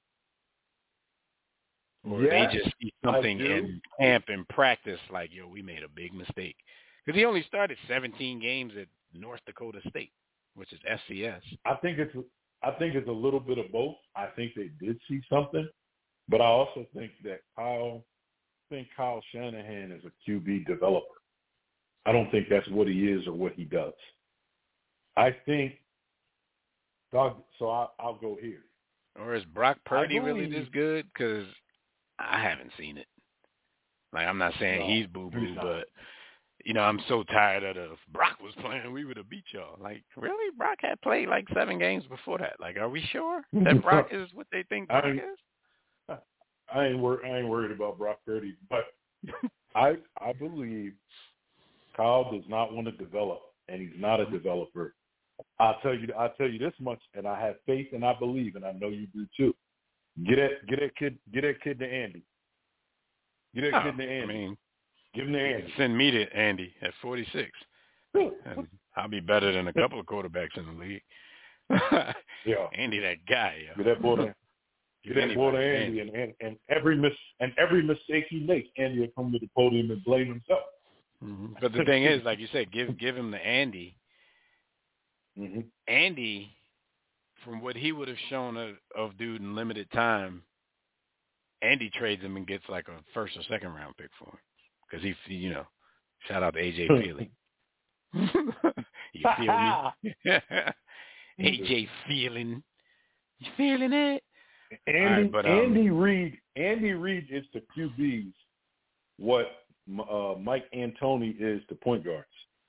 C: Or they just see something in camp and practice like, we made a big mistake? Because he only started 17 games at North Dakota State, which is FCS.
D: I think it's a little bit of both. I think they did see something, but I also think that Kyle Shanahan is a QB developer. I don't think that's what he is or what he does. I think, so I'll go here.
C: Or is Brock Purdy really this good? Because I haven't seen it. Like, I'm not saying he's boo-boo, but, I'm so tired of if Brock was playing, we would have beat y'all. Like, really? Brock had played like 7 games before that. Like, are we sure that Brock is what they think Brock is?
D: I ain't worried about Brock Purdy, but I believe Kyle does not want to develop, and he's not a developer. I'll tell you this much, and I have faith and I believe, and I know you do too. Get that kid to Andy. Get that kid to Andy. Give him to Andy.
C: Send me to Andy at 46, and I'll be better than a couple of quarterbacks in the league. Andy, that guy.
D: Get that boy to Andy, and every mistake he makes, Andy will come to the podium and blame himself.
C: Mm-hmm. But the thing is, like you said, give him to Andy. Mm-hmm. Andy, from what he would have shown of dude in limited time, Andy trades him and gets like a first or second round pick for him because he shout out to AJ Feely. You feel me? AJ feeling, you feeling it?
D: Andy Reid is to QBs what Mike D'Antoni is the point guards.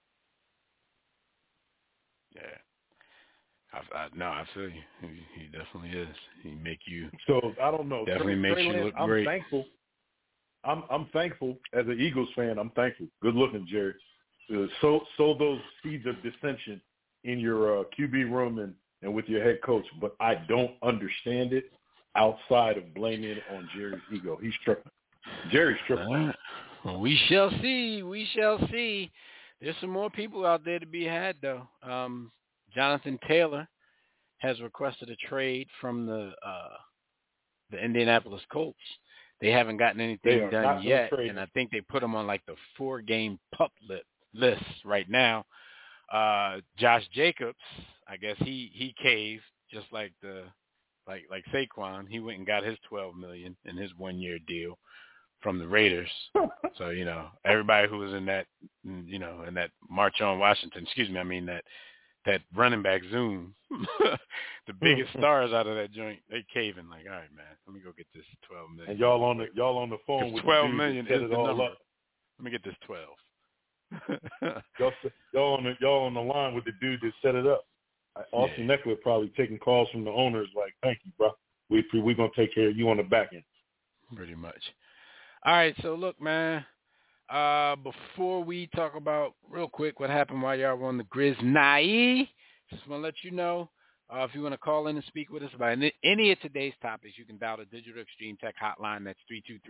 C: Yeah. I feel you. He definitely is. He make you.
D: So I don't know.
C: Definitely makes you look
D: I'm
C: great.
D: Thankful. I'm thankful as an Eagles fan. I'm thankful. Good looking, Jerry. Sow those seeds of dissension in your QB room and with your head coach. But I don't understand it outside of blaming it on Jerry's ego. He's tripping. Jerry's tripping.
C: All right. Well, we shall see. We shall see. There's some more people out there to be had, though. Jonathan Taylor has requested a trade from the Indianapolis Colts. They haven't gotten anything done yet, and I think they put him on like the 4-game pup list right now. Josh Jacobs, I guess he caved just like like Saquon. He went and got his $12 million in his 1-year deal from the Raiders. So, everybody who was in that, in that March on Washington, that running back Zoom, the biggest stars out of that joint, they caving like, all right, man, let me go get this $12 million.
D: And y'all on the phone with
C: $12 million
D: set
C: is
D: it
C: the
D: all
C: number.
D: up.
C: Let me get this 12.
D: y'all on the line with the dude that set it up. Austin Eckler probably taking calls from the owners like, thank you, bro. We gonna take care of you on the back end.
C: Pretty much. All right, so look, man. Before we talk about real quick what happened while y'all were on the Griznai, just want to let you know, if you want to call in and speak with us about any of today's topics, you can dial the Digital Extreme Tech hotline. That's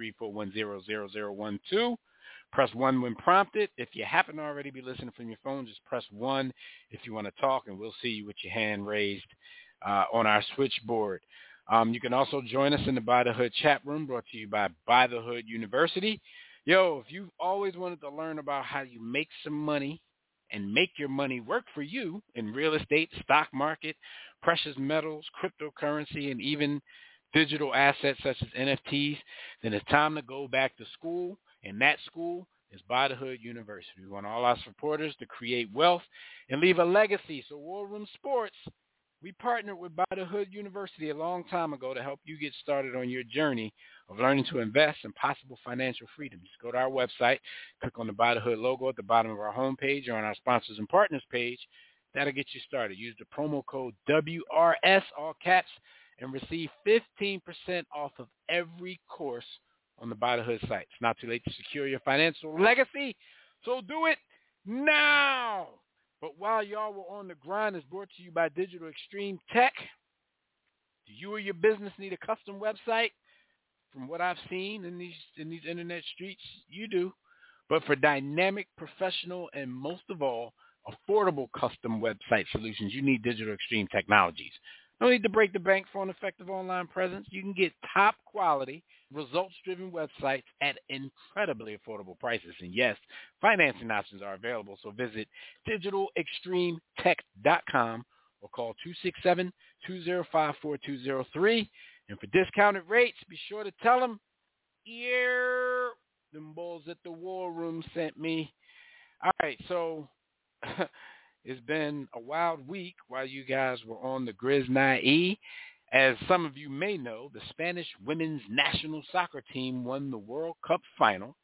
C: 323-410-0012. Press 1 when prompted. If you happen to already be listening from your phone, just press 1 if you want to talk, and we'll see you with your hand raised on our switchboard. You can also join us in the By the Hood chat room, brought to you by the Hood University. Yo, if you've always wanted to learn about how you make some money and make your money work for you in real estate, stock market, precious metals, cryptocurrency, and even digital assets such as NFTs, then it's time to go back to school, and that school is By the Hood University. We want all our supporters to create wealth and leave a legacy. So War Room Sports, we partnered with By the Hood University a long time ago to help you get started on your journey of learning to invest in possible financial freedom. Just go to our website, click on the By the Hood logo at the bottom of our homepage or on our sponsors and partners page. That'll get you started. Use the promo code WRS, all caps, and receive 15% off of every course on the By the Hood site. It's not too late to secure your financial legacy, so do it now. But while y'all were on the grind, it's brought to you by Digital Extreme Tech. Do you or your business need a custom website? From what I've seen in these internet streets, you do. But for dynamic, professional, and most of all, affordable custom website solutions, you need Digital Extreme Technologies. No need to break the bank for an effective online presence. You can get top quality, results-driven websites at incredibly affordable prices. And yes, financing options are available. So visit digitalextremetech.com or call 267-205-4203. And for discounted rates, be sure to tell them, them bulls at the War Room sent me. All right, so it's been a wild week while you guys were on the Griznai. As some of you may know, the Spanish women's national soccer team won the World Cup final.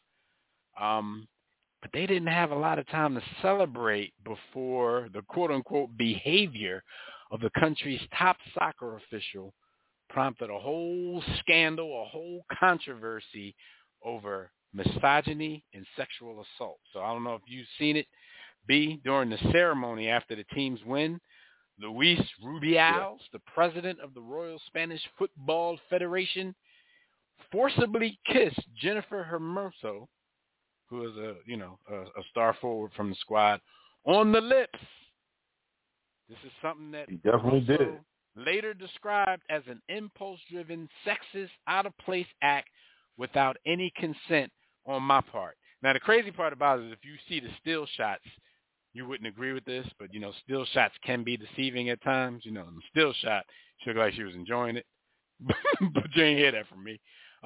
C: But they didn't have a lot of time to celebrate before the quote-unquote behavior of the country's top soccer official prompted a whole scandal, a whole controversy over misogyny and sexual assault. So I don't know if you've seen it, B, during the ceremony after the team's win, Luis Rubiales, the president of the Royal Spanish Football Federation, forcibly kissed Jennifer Hermoso, who is a star forward from the squad, on the lips. This is something that
D: he definitely did.
C: Later described as an impulse-driven, sexist, out-of-place act without any consent on my part. Now, the crazy part about it is if you see the still shots, you wouldn't agree with this, but, still shots can be deceiving at times. In the still shot, she looked like she was enjoying it, but you ain't hear that from me.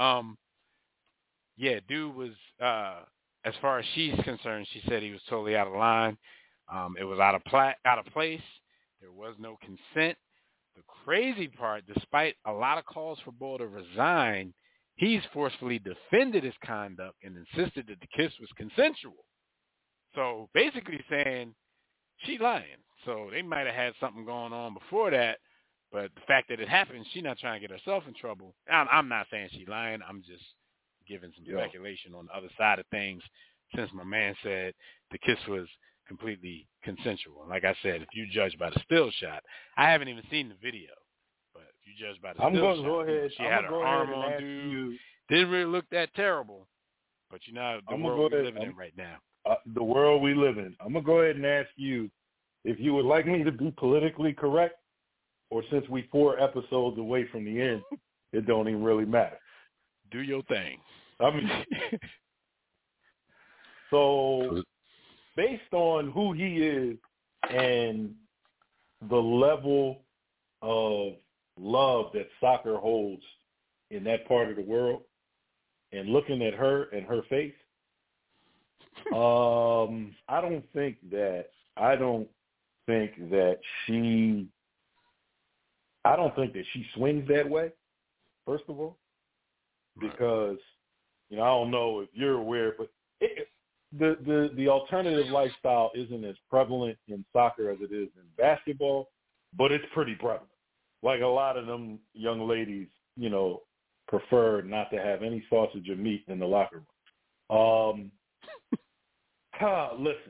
C: Dude was, as far as she's concerned, she said he was totally out of line. It was out of place. There was no consent. The crazy part, despite a lot of calls for Bull to resign, he's forcefully defended his conduct and insisted that the kiss was consensual. So basically saying she lying. So they might have had something going on before that, but the fact that it happened, she's not trying to get herself in trouble. I'm not saying she's lying. I'm just giving some speculation on the other side of things, since my man said the kiss was completely consensual. And like I said, if you judge by the still shot, I haven't even seen the video, but if you judge by the still shot, she had her arm on dude. Didn't really look that terrible, but you know the world we're living in right now.
D: The world we live in. I'm going to go ahead and ask you if you would like me to be politically correct, or since we 4 episodes away from the end, it don't even really matter.
C: Do your thing.
D: I mean, so based on who he is and the level of love that soccer holds in that part of the world, and looking at her and her face, I don't think that she swings that way, first of all, because, you know, I don't know if you're aware, but the alternative lifestyle isn't as prevalent in soccer as it is in basketball, but it's pretty prevalent. Like a lot of them young ladies, you know, prefer not to have any sausage or meat in the locker room. Listen,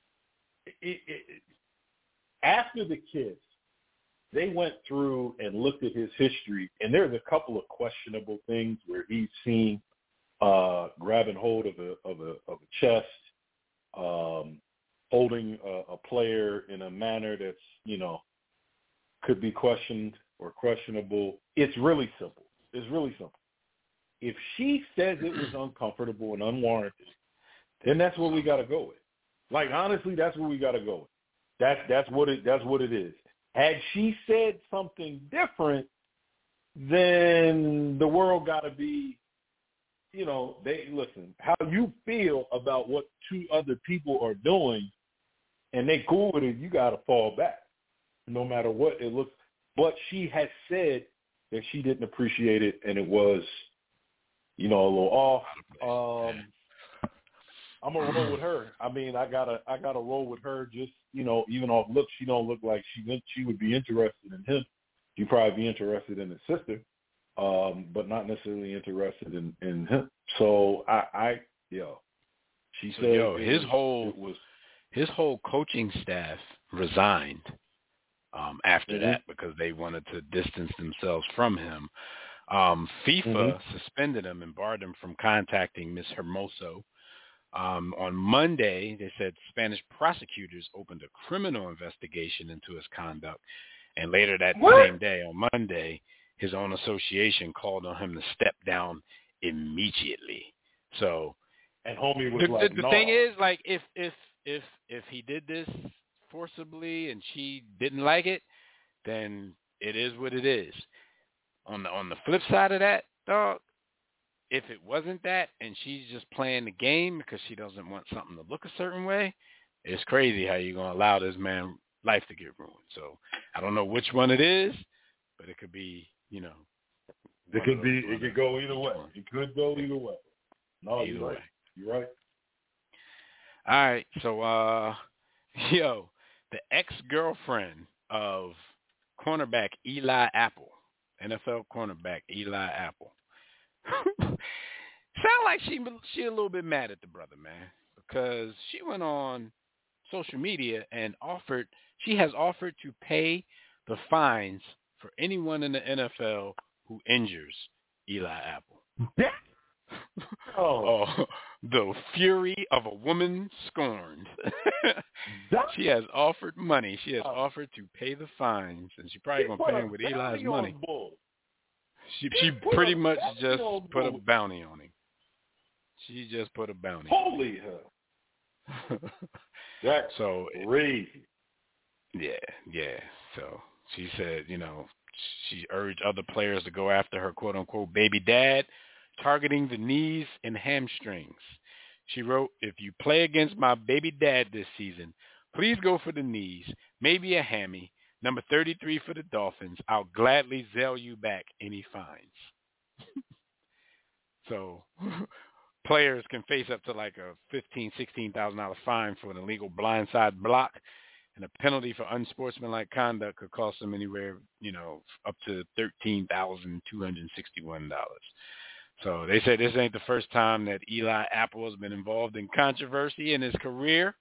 D: after the kiss, they went through and looked at his history, and there's a couple of questionable things where he's seen grabbing hold of a chest, holding a player in a manner that's, you know, could be questioned or questionable. It's really simple. If she says it was uncomfortable and unwarranted, then that's what we got to go with. Like, honestly, that's what we got to go with. That's what it is. Had she said something different, then the world got to be, you know, listen, how you feel about what 2 other people are doing, and they cool with it, you got to fall back, no matter what it looks. But she has said that she didn't appreciate it, and it was, you know, a little off. I'm gonna roll with her. I mean, I gotta roll with her. Just, you know, even off looks, she don't look like she would be interested in him. She'd probably be interested in his sister, but not necessarily interested in him. So she said
C: his whole coaching staff resigned after that because they wanted to distance themselves from him. FIFA suspended him and barred him from contacting Ms. Hermoso. On Monday, they said Spanish prosecutors opened a criminal investigation into his conduct. And later that same day, on Monday, his own association called on him to step down immediately. So,
D: and homie was
C: the thing is, like, if he did this forcibly and she didn't like it, then it is what it is. On the flip side of that, dog, if it wasn't that and she's just playing the game because she doesn't want something to look a certain way, it's crazy how you're going to allow this man's life to get ruined. So I don't know which one it is, but it could be, you know.
D: It could go either way. It could go either way. No, you're right. You're right.
C: All right. So, the ex-girlfriend of cornerback Eli Apple, NFL cornerback Eli Apple, sound like she a little bit mad at the brother, man, because she went on social media and she has offered to pay the fines for anyone in the NFL who injures Eli Apple. The fury of a woman scorned. She has offered money. She has offered to pay the fines, and she's probably going to pay him with Eli's money. She pretty much just put a bounty on him. She just put a bounty.
D: Holy hell. That's so crazy.
C: Yeah. So she said, you know, she urged other players to go after her quote-unquote baby dad, targeting the knees and hamstrings. She wrote, "If you play against my baby dad this season, please go for the knees, maybe a hammy. Number 33 for the Dolphins. I'll gladly zell you back any fines." So players can face up to like a $15,000-$16,000 fine for an illegal blindside block, and a penalty for unsportsmanlike conduct could cost them anywhere, up to $13,261. So they said this ain't the first time that Eli Apple has been involved in controversy in his career.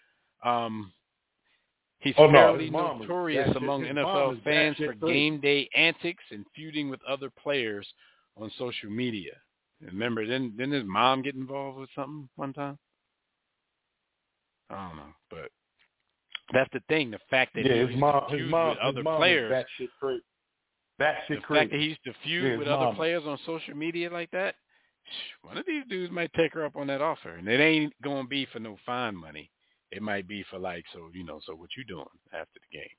C: He's fairly notorious among NFL fans for game day antics and feuding with other players on social media. Remember, didn't his mom get involved with something one time? I don't know, but that's the thing. The fact that he used to feud with other players.
D: That shit crazy. The
C: fact that he used to feud with other players on social media like that, one of these dudes might take her up on that offer. And it ain't going to be for no fine money. It might be for so what you doing after the game?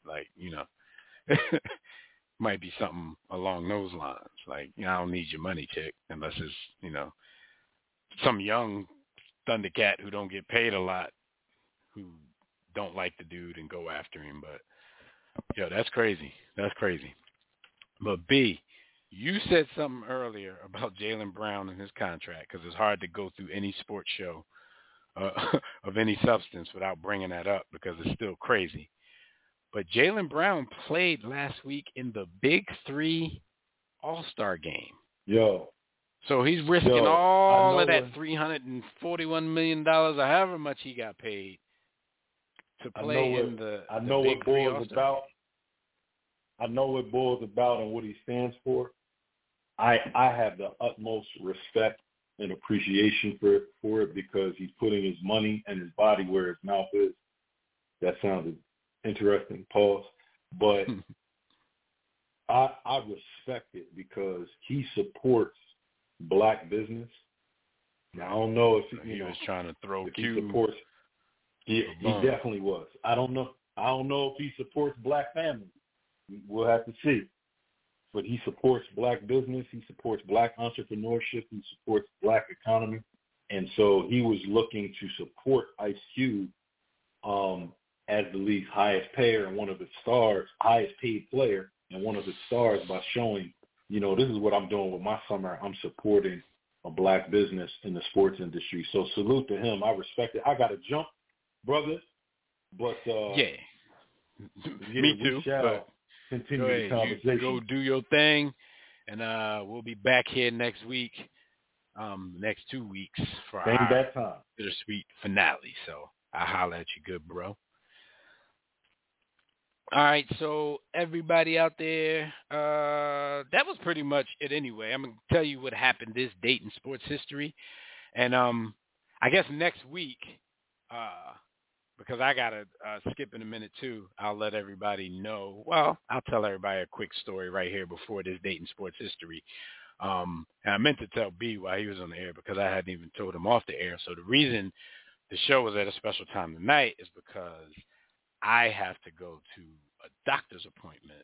C: Might be something along those lines. I don't need your money, chick, unless it's, some young Thundercat who don't get paid a lot, who don't like the dude and go after him. But, that's crazy. That's crazy. But, B, you said something earlier about Jaylen Brown and his contract, because it's hard to go through any sports show of any substance without bringing that up, because it's still crazy. But Jaylen Brown played last week in the Big 3 All-Star game. So he's risking all of that $341 million or however much he got paid to play in the Big 3 All-Star game.
D: I know what Bull's about and what he stands for. I have the utmost respect and appreciation for it because he's putting his money and his body where his mouth is. That sounded interesting, pause. But I respect it because he supports black business. Now, I don't know if
C: he was trying to throw
D: Q. He supports. He definitely was. I don't know if he supports black families. We'll have to see. But he supports black business. He supports black entrepreneurship. He supports black economy. And so he was looking to support Ice Cube as the league's highest payer and one of its stars, highest paid player and one of its stars by showing, this is what I'm doing with my summer. I'm supporting a black business in the sports industry. So salute to him. I respect it. I got to jump, brother. But
C: me too. But
D: continue the conversation.
C: You go do your thing, and we'll be back here next week, next 2 weeks for our bittersweet finale. So I'll holler at you good, bro. All right, so everybody out there, that was pretty much it anyway. I'm going to tell you what happened this date in sports history. And I guess next week, because I got to skip in a minute too, I'll let everybody know. Well, I'll tell everybody a quick story right here before this date in sports history. And I meant to tell B while he was on the air because I hadn't even told him off the air. So the reason the show was at a special time tonight is because I have to go to a doctor's appointment,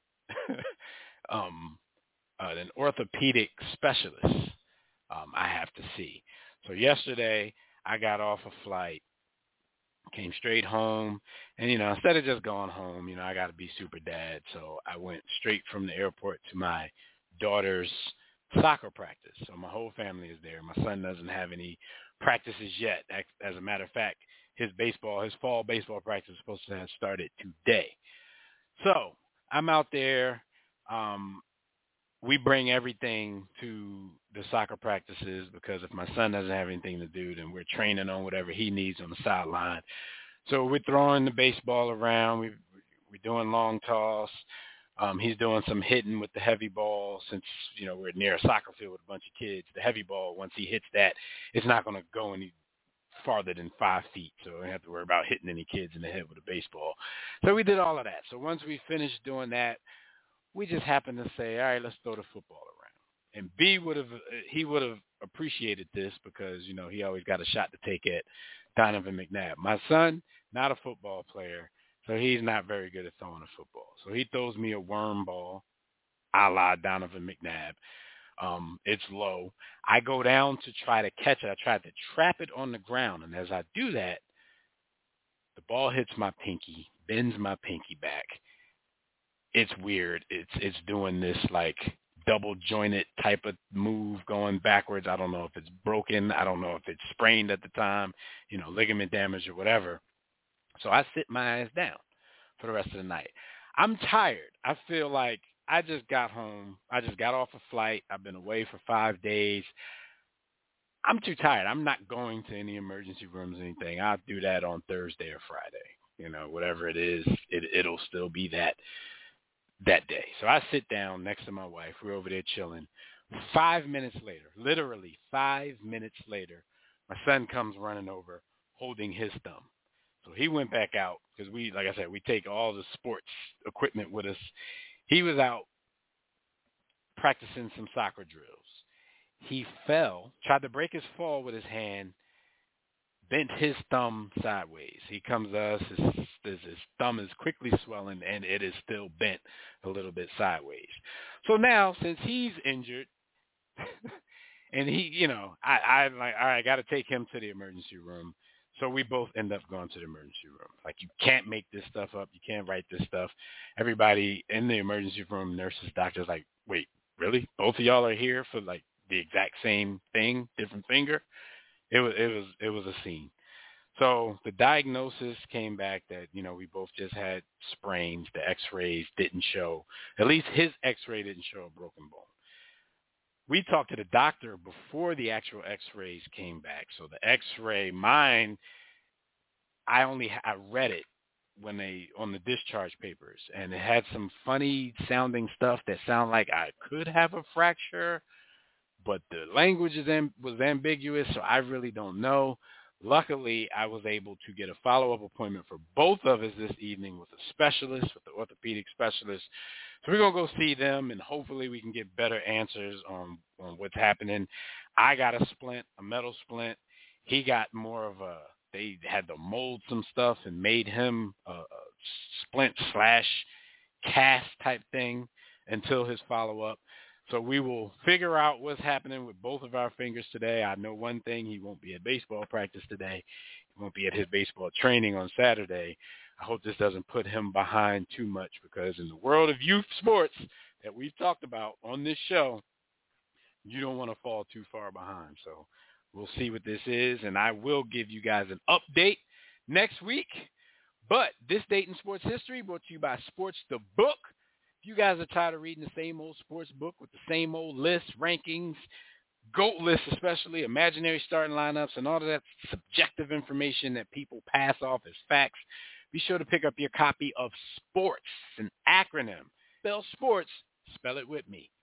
C: an orthopedic specialist I have to see. So yesterday I got off a flight, came straight home, and, instead of just going home, I got to be super dad. So I went straight from the airport to my daughter's soccer practice. So my whole family is there. My son doesn't have any practices yet. As a matter of fact, his fall baseball practice is supposed to have started today. So I'm out there. We bring everything to the soccer practices because if my son doesn't have anything to do, then we're training on whatever he needs on the sideline. So we're throwing the baseball around. We're doing long toss. He's doing some hitting with the heavy ball since, we're near a soccer field with a bunch of kids. The heavy ball, once he hits that, it's not going to go any farther than 5 feet, so we don't have to worry about hitting any kids in the head with a baseball. So we did all of that. So once we finished doing that, we just happened to say, all right, let's throw the football around. And B would have appreciated this because, he always got a shot to take at Donovan McNabb. My son, not a football player, so he's not very good at throwing a football. So he throws me a worm ball, a la Donovan McNabb. It's low. I go down to try to catch it. I tried to trap it on the ground, and as I do that, the ball hits my pinky, bends my pinky back. It's weird. It's doing this like double jointed type of move going backwards. I don't know if it's broken. I don't know if it's sprained at the time, ligament damage or whatever. So I sit my ass down for the rest of the night. I'm tired. I feel like I just got home. I just got off a flight. I've been away for 5 days. I'm too tired. I'm not going to any emergency rooms or anything. I'll do that on Thursday or Friday. Whatever it is, it'll still be that day. So I sit down next to my wife. We're over there chilling. 5 minutes later, literally 5 minutes later, my son comes running over holding his thumb. So he went back out because like I said, we take all the sports equipment with us. He was out practicing some soccer drills. He fell, tried to break his fall with his hand, bent his thumb sideways. He comes to us, his thumb is quickly swelling, and it is still bent a little bit sideways. So now, since he's injured, and I'm like, all right, I got to take him to the emergency room. So we both end up going to the emergency room. Like, you can't make this stuff up. You can't write this stuff. Everybody in the emergency room, nurses, doctors, like, wait, really? Both of y'all are here for, like, the exact same thing, different finger? It was a scene. So the diagnosis came back that, we both just had sprains. The x-rays didn't show. At least his x-ray didn't show a broken bone. We talked to the doctor before the actual x-rays came back. So the x-ray, mine, I read it on the discharge papers, and it had some funny sounding stuff that sound like I could have a fracture, but the language was ambiguous, so I really don't know. Luckily, I was able to get a follow-up appointment for both of us this evening with a specialist, with the orthopedic specialist. So we're going to go see them, and hopefully we can get better answers on what's happening. I got a metal splint. He got more of they had to mold some stuff and made him a splint / cast type thing until his follow-up. So we will figure out what's happening with both of our fingers today. I know one thing, he won't be at baseball practice today. He won't be at his baseball training on Saturday. I hope this doesn't put him behind too much, because in the world of youth sports that we've talked about on this show, you don't want to fall too far behind. So we'll see what this is, and I will give you guys an update next week. But this date in sports history brought to you by Sports the Book. If you guys are tired of reading the same old sports book with the same old lists, rankings, GOAT lists especially, imaginary starting lineups, and all of that subjective information that people pass off as facts, be sure to pick up your copy of Sports, an acronym. Spell sports, spell it with me.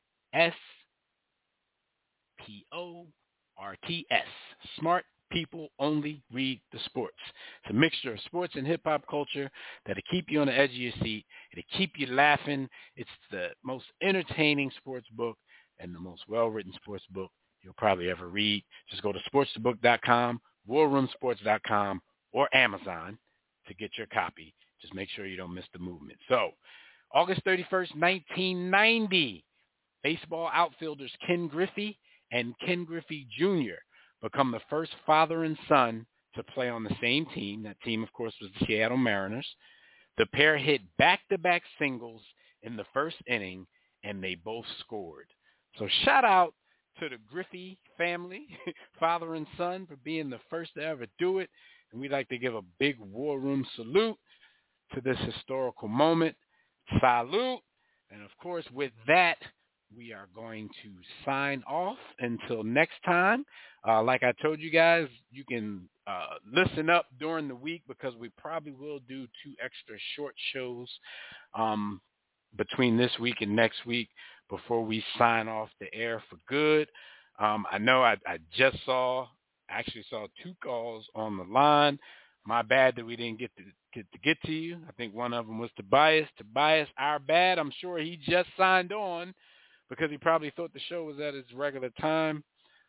C: SPORTS. Smart people only read the sports. It's a mixture of sports and hip-hop culture that'll keep you on the edge of your seat. It'll keep you laughing. It's the most entertaining sports book and the most well-written sports book you'll probably ever read. Just go to sportsthebook.com, warroomsports.com, or Amazon to get your copy. Just make sure you don't miss the movement. So, August 31st, 1990, baseball outfielders Ken Griffey and Ken Griffey Jr. become the first father and son to play on the same team. That team, of course, was the Seattle Mariners. The pair hit back-to-back singles in the first inning, and they both scored. So shout out to the Griffey family, father and son, for being the first to ever do it. And we'd like to give a big War Room salute to this historical moment. Salute. And, of course, with that, we are going to sign off until next time. Like I told you guys, you can listen up during the week, because we probably will do 2 extra short shows between this week and next week before we sign off the air for good. I know I actually saw 2 calls on the line. My bad that we didn't get to you. I think one of them was Tobias. Tobias, our bad. I'm sure he just signed on because he probably thought the show was at its regular time.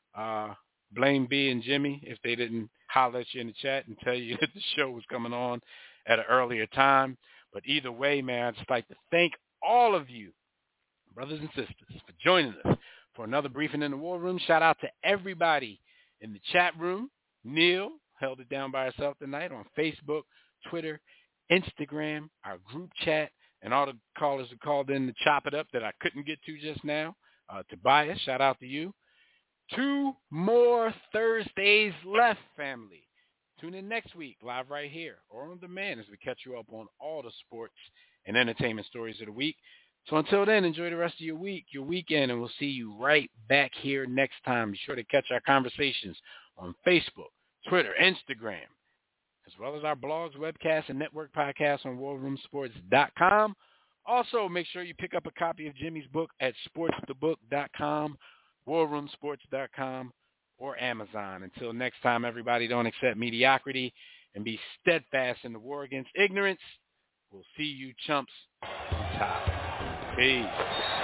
C: Blame B and Jimmy if they didn't holler at you in the chat and tell you that the show was coming on at an earlier time. But either way, man, I'd just like to thank all of you, brothers and sisters, for joining us for another briefing in the War Room. Shout out to everybody in the chat room. Neil held it down by herself tonight on Facebook, Twitter, Instagram, our group chat, and all the callers who called in to chop it up that I couldn't get to just now. Tobias, shout out to you. 2 more Thursdays left, family. Tune in next week, live right here or on demand as we catch you up on all the sports and entertainment stories of the week. So until then, enjoy the rest of your week, your weekend, and we'll see you right back here next time. Be sure to catch our conversations on Facebook, Twitter, Instagram, as well as our blogs, webcasts, and network podcasts on warroomsports.com. Also, make sure you pick up a copy of Jimmy's book at sportsthebook.com, warroomsports.com, or Amazon. Until next time, everybody, don't accept mediocrity and be steadfast in the war against ignorance. We'll see you chumps on top. Peace.
B: 6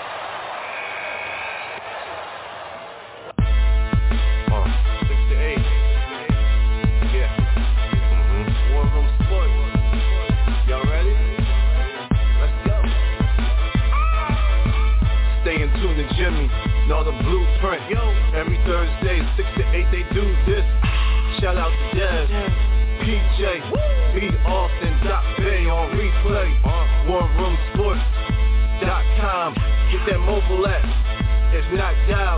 B: to 8. Yeah. War Room Sports. Y'all ready? Let's go. Stay in tune to Jimmy. Know the blueprint. Yo. Every Thursday, 6 to 8, they do this. Shout out to Dev, PJ, B. Austin, Doc Bay on replay. WarRoomSports.com. Get that mobile app. If not, dial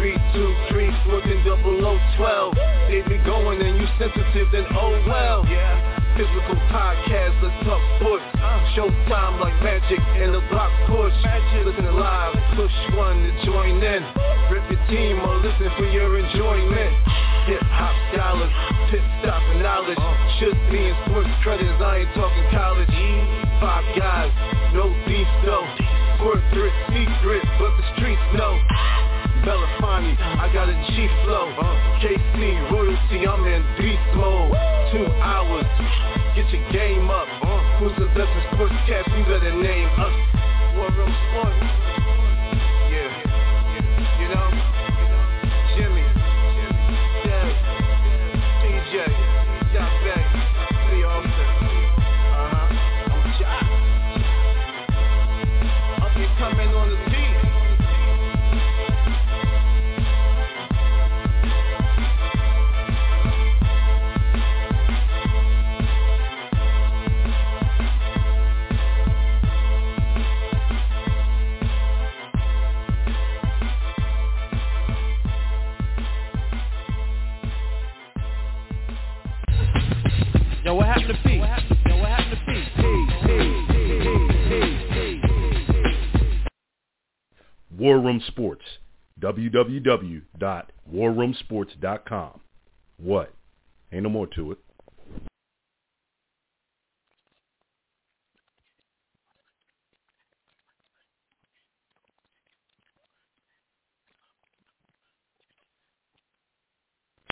B: 323-140012. They be going and you sensitive, then oh well. Yeah. Physical podcast, let's talk sports. Showtime like Magic and the block push. Listen to live, push 1 to join in. Rip your team or listen for your enjoyment. Hip-hop scholars, pit stop and knowledge. Should be in sports credits, I ain't talking college. 5 guys, no beef though. Corporate secret, but the streets know. Belafonte, I got a G flow. KC, royalty, I'm in beast mode. 2 hours, get your game up. Who's the best in sportscast? You better name us. War Room Sports. Yeah, you know, Jimmy, Dev, DJ, Jack Beck, B. Austin. I'm Jack. Up and coming on the beat.
E: Yo, what happened to P? Yo, what happened to P?
F: War Room Sports. www.warroomsports.com. What? Ain't no more to it.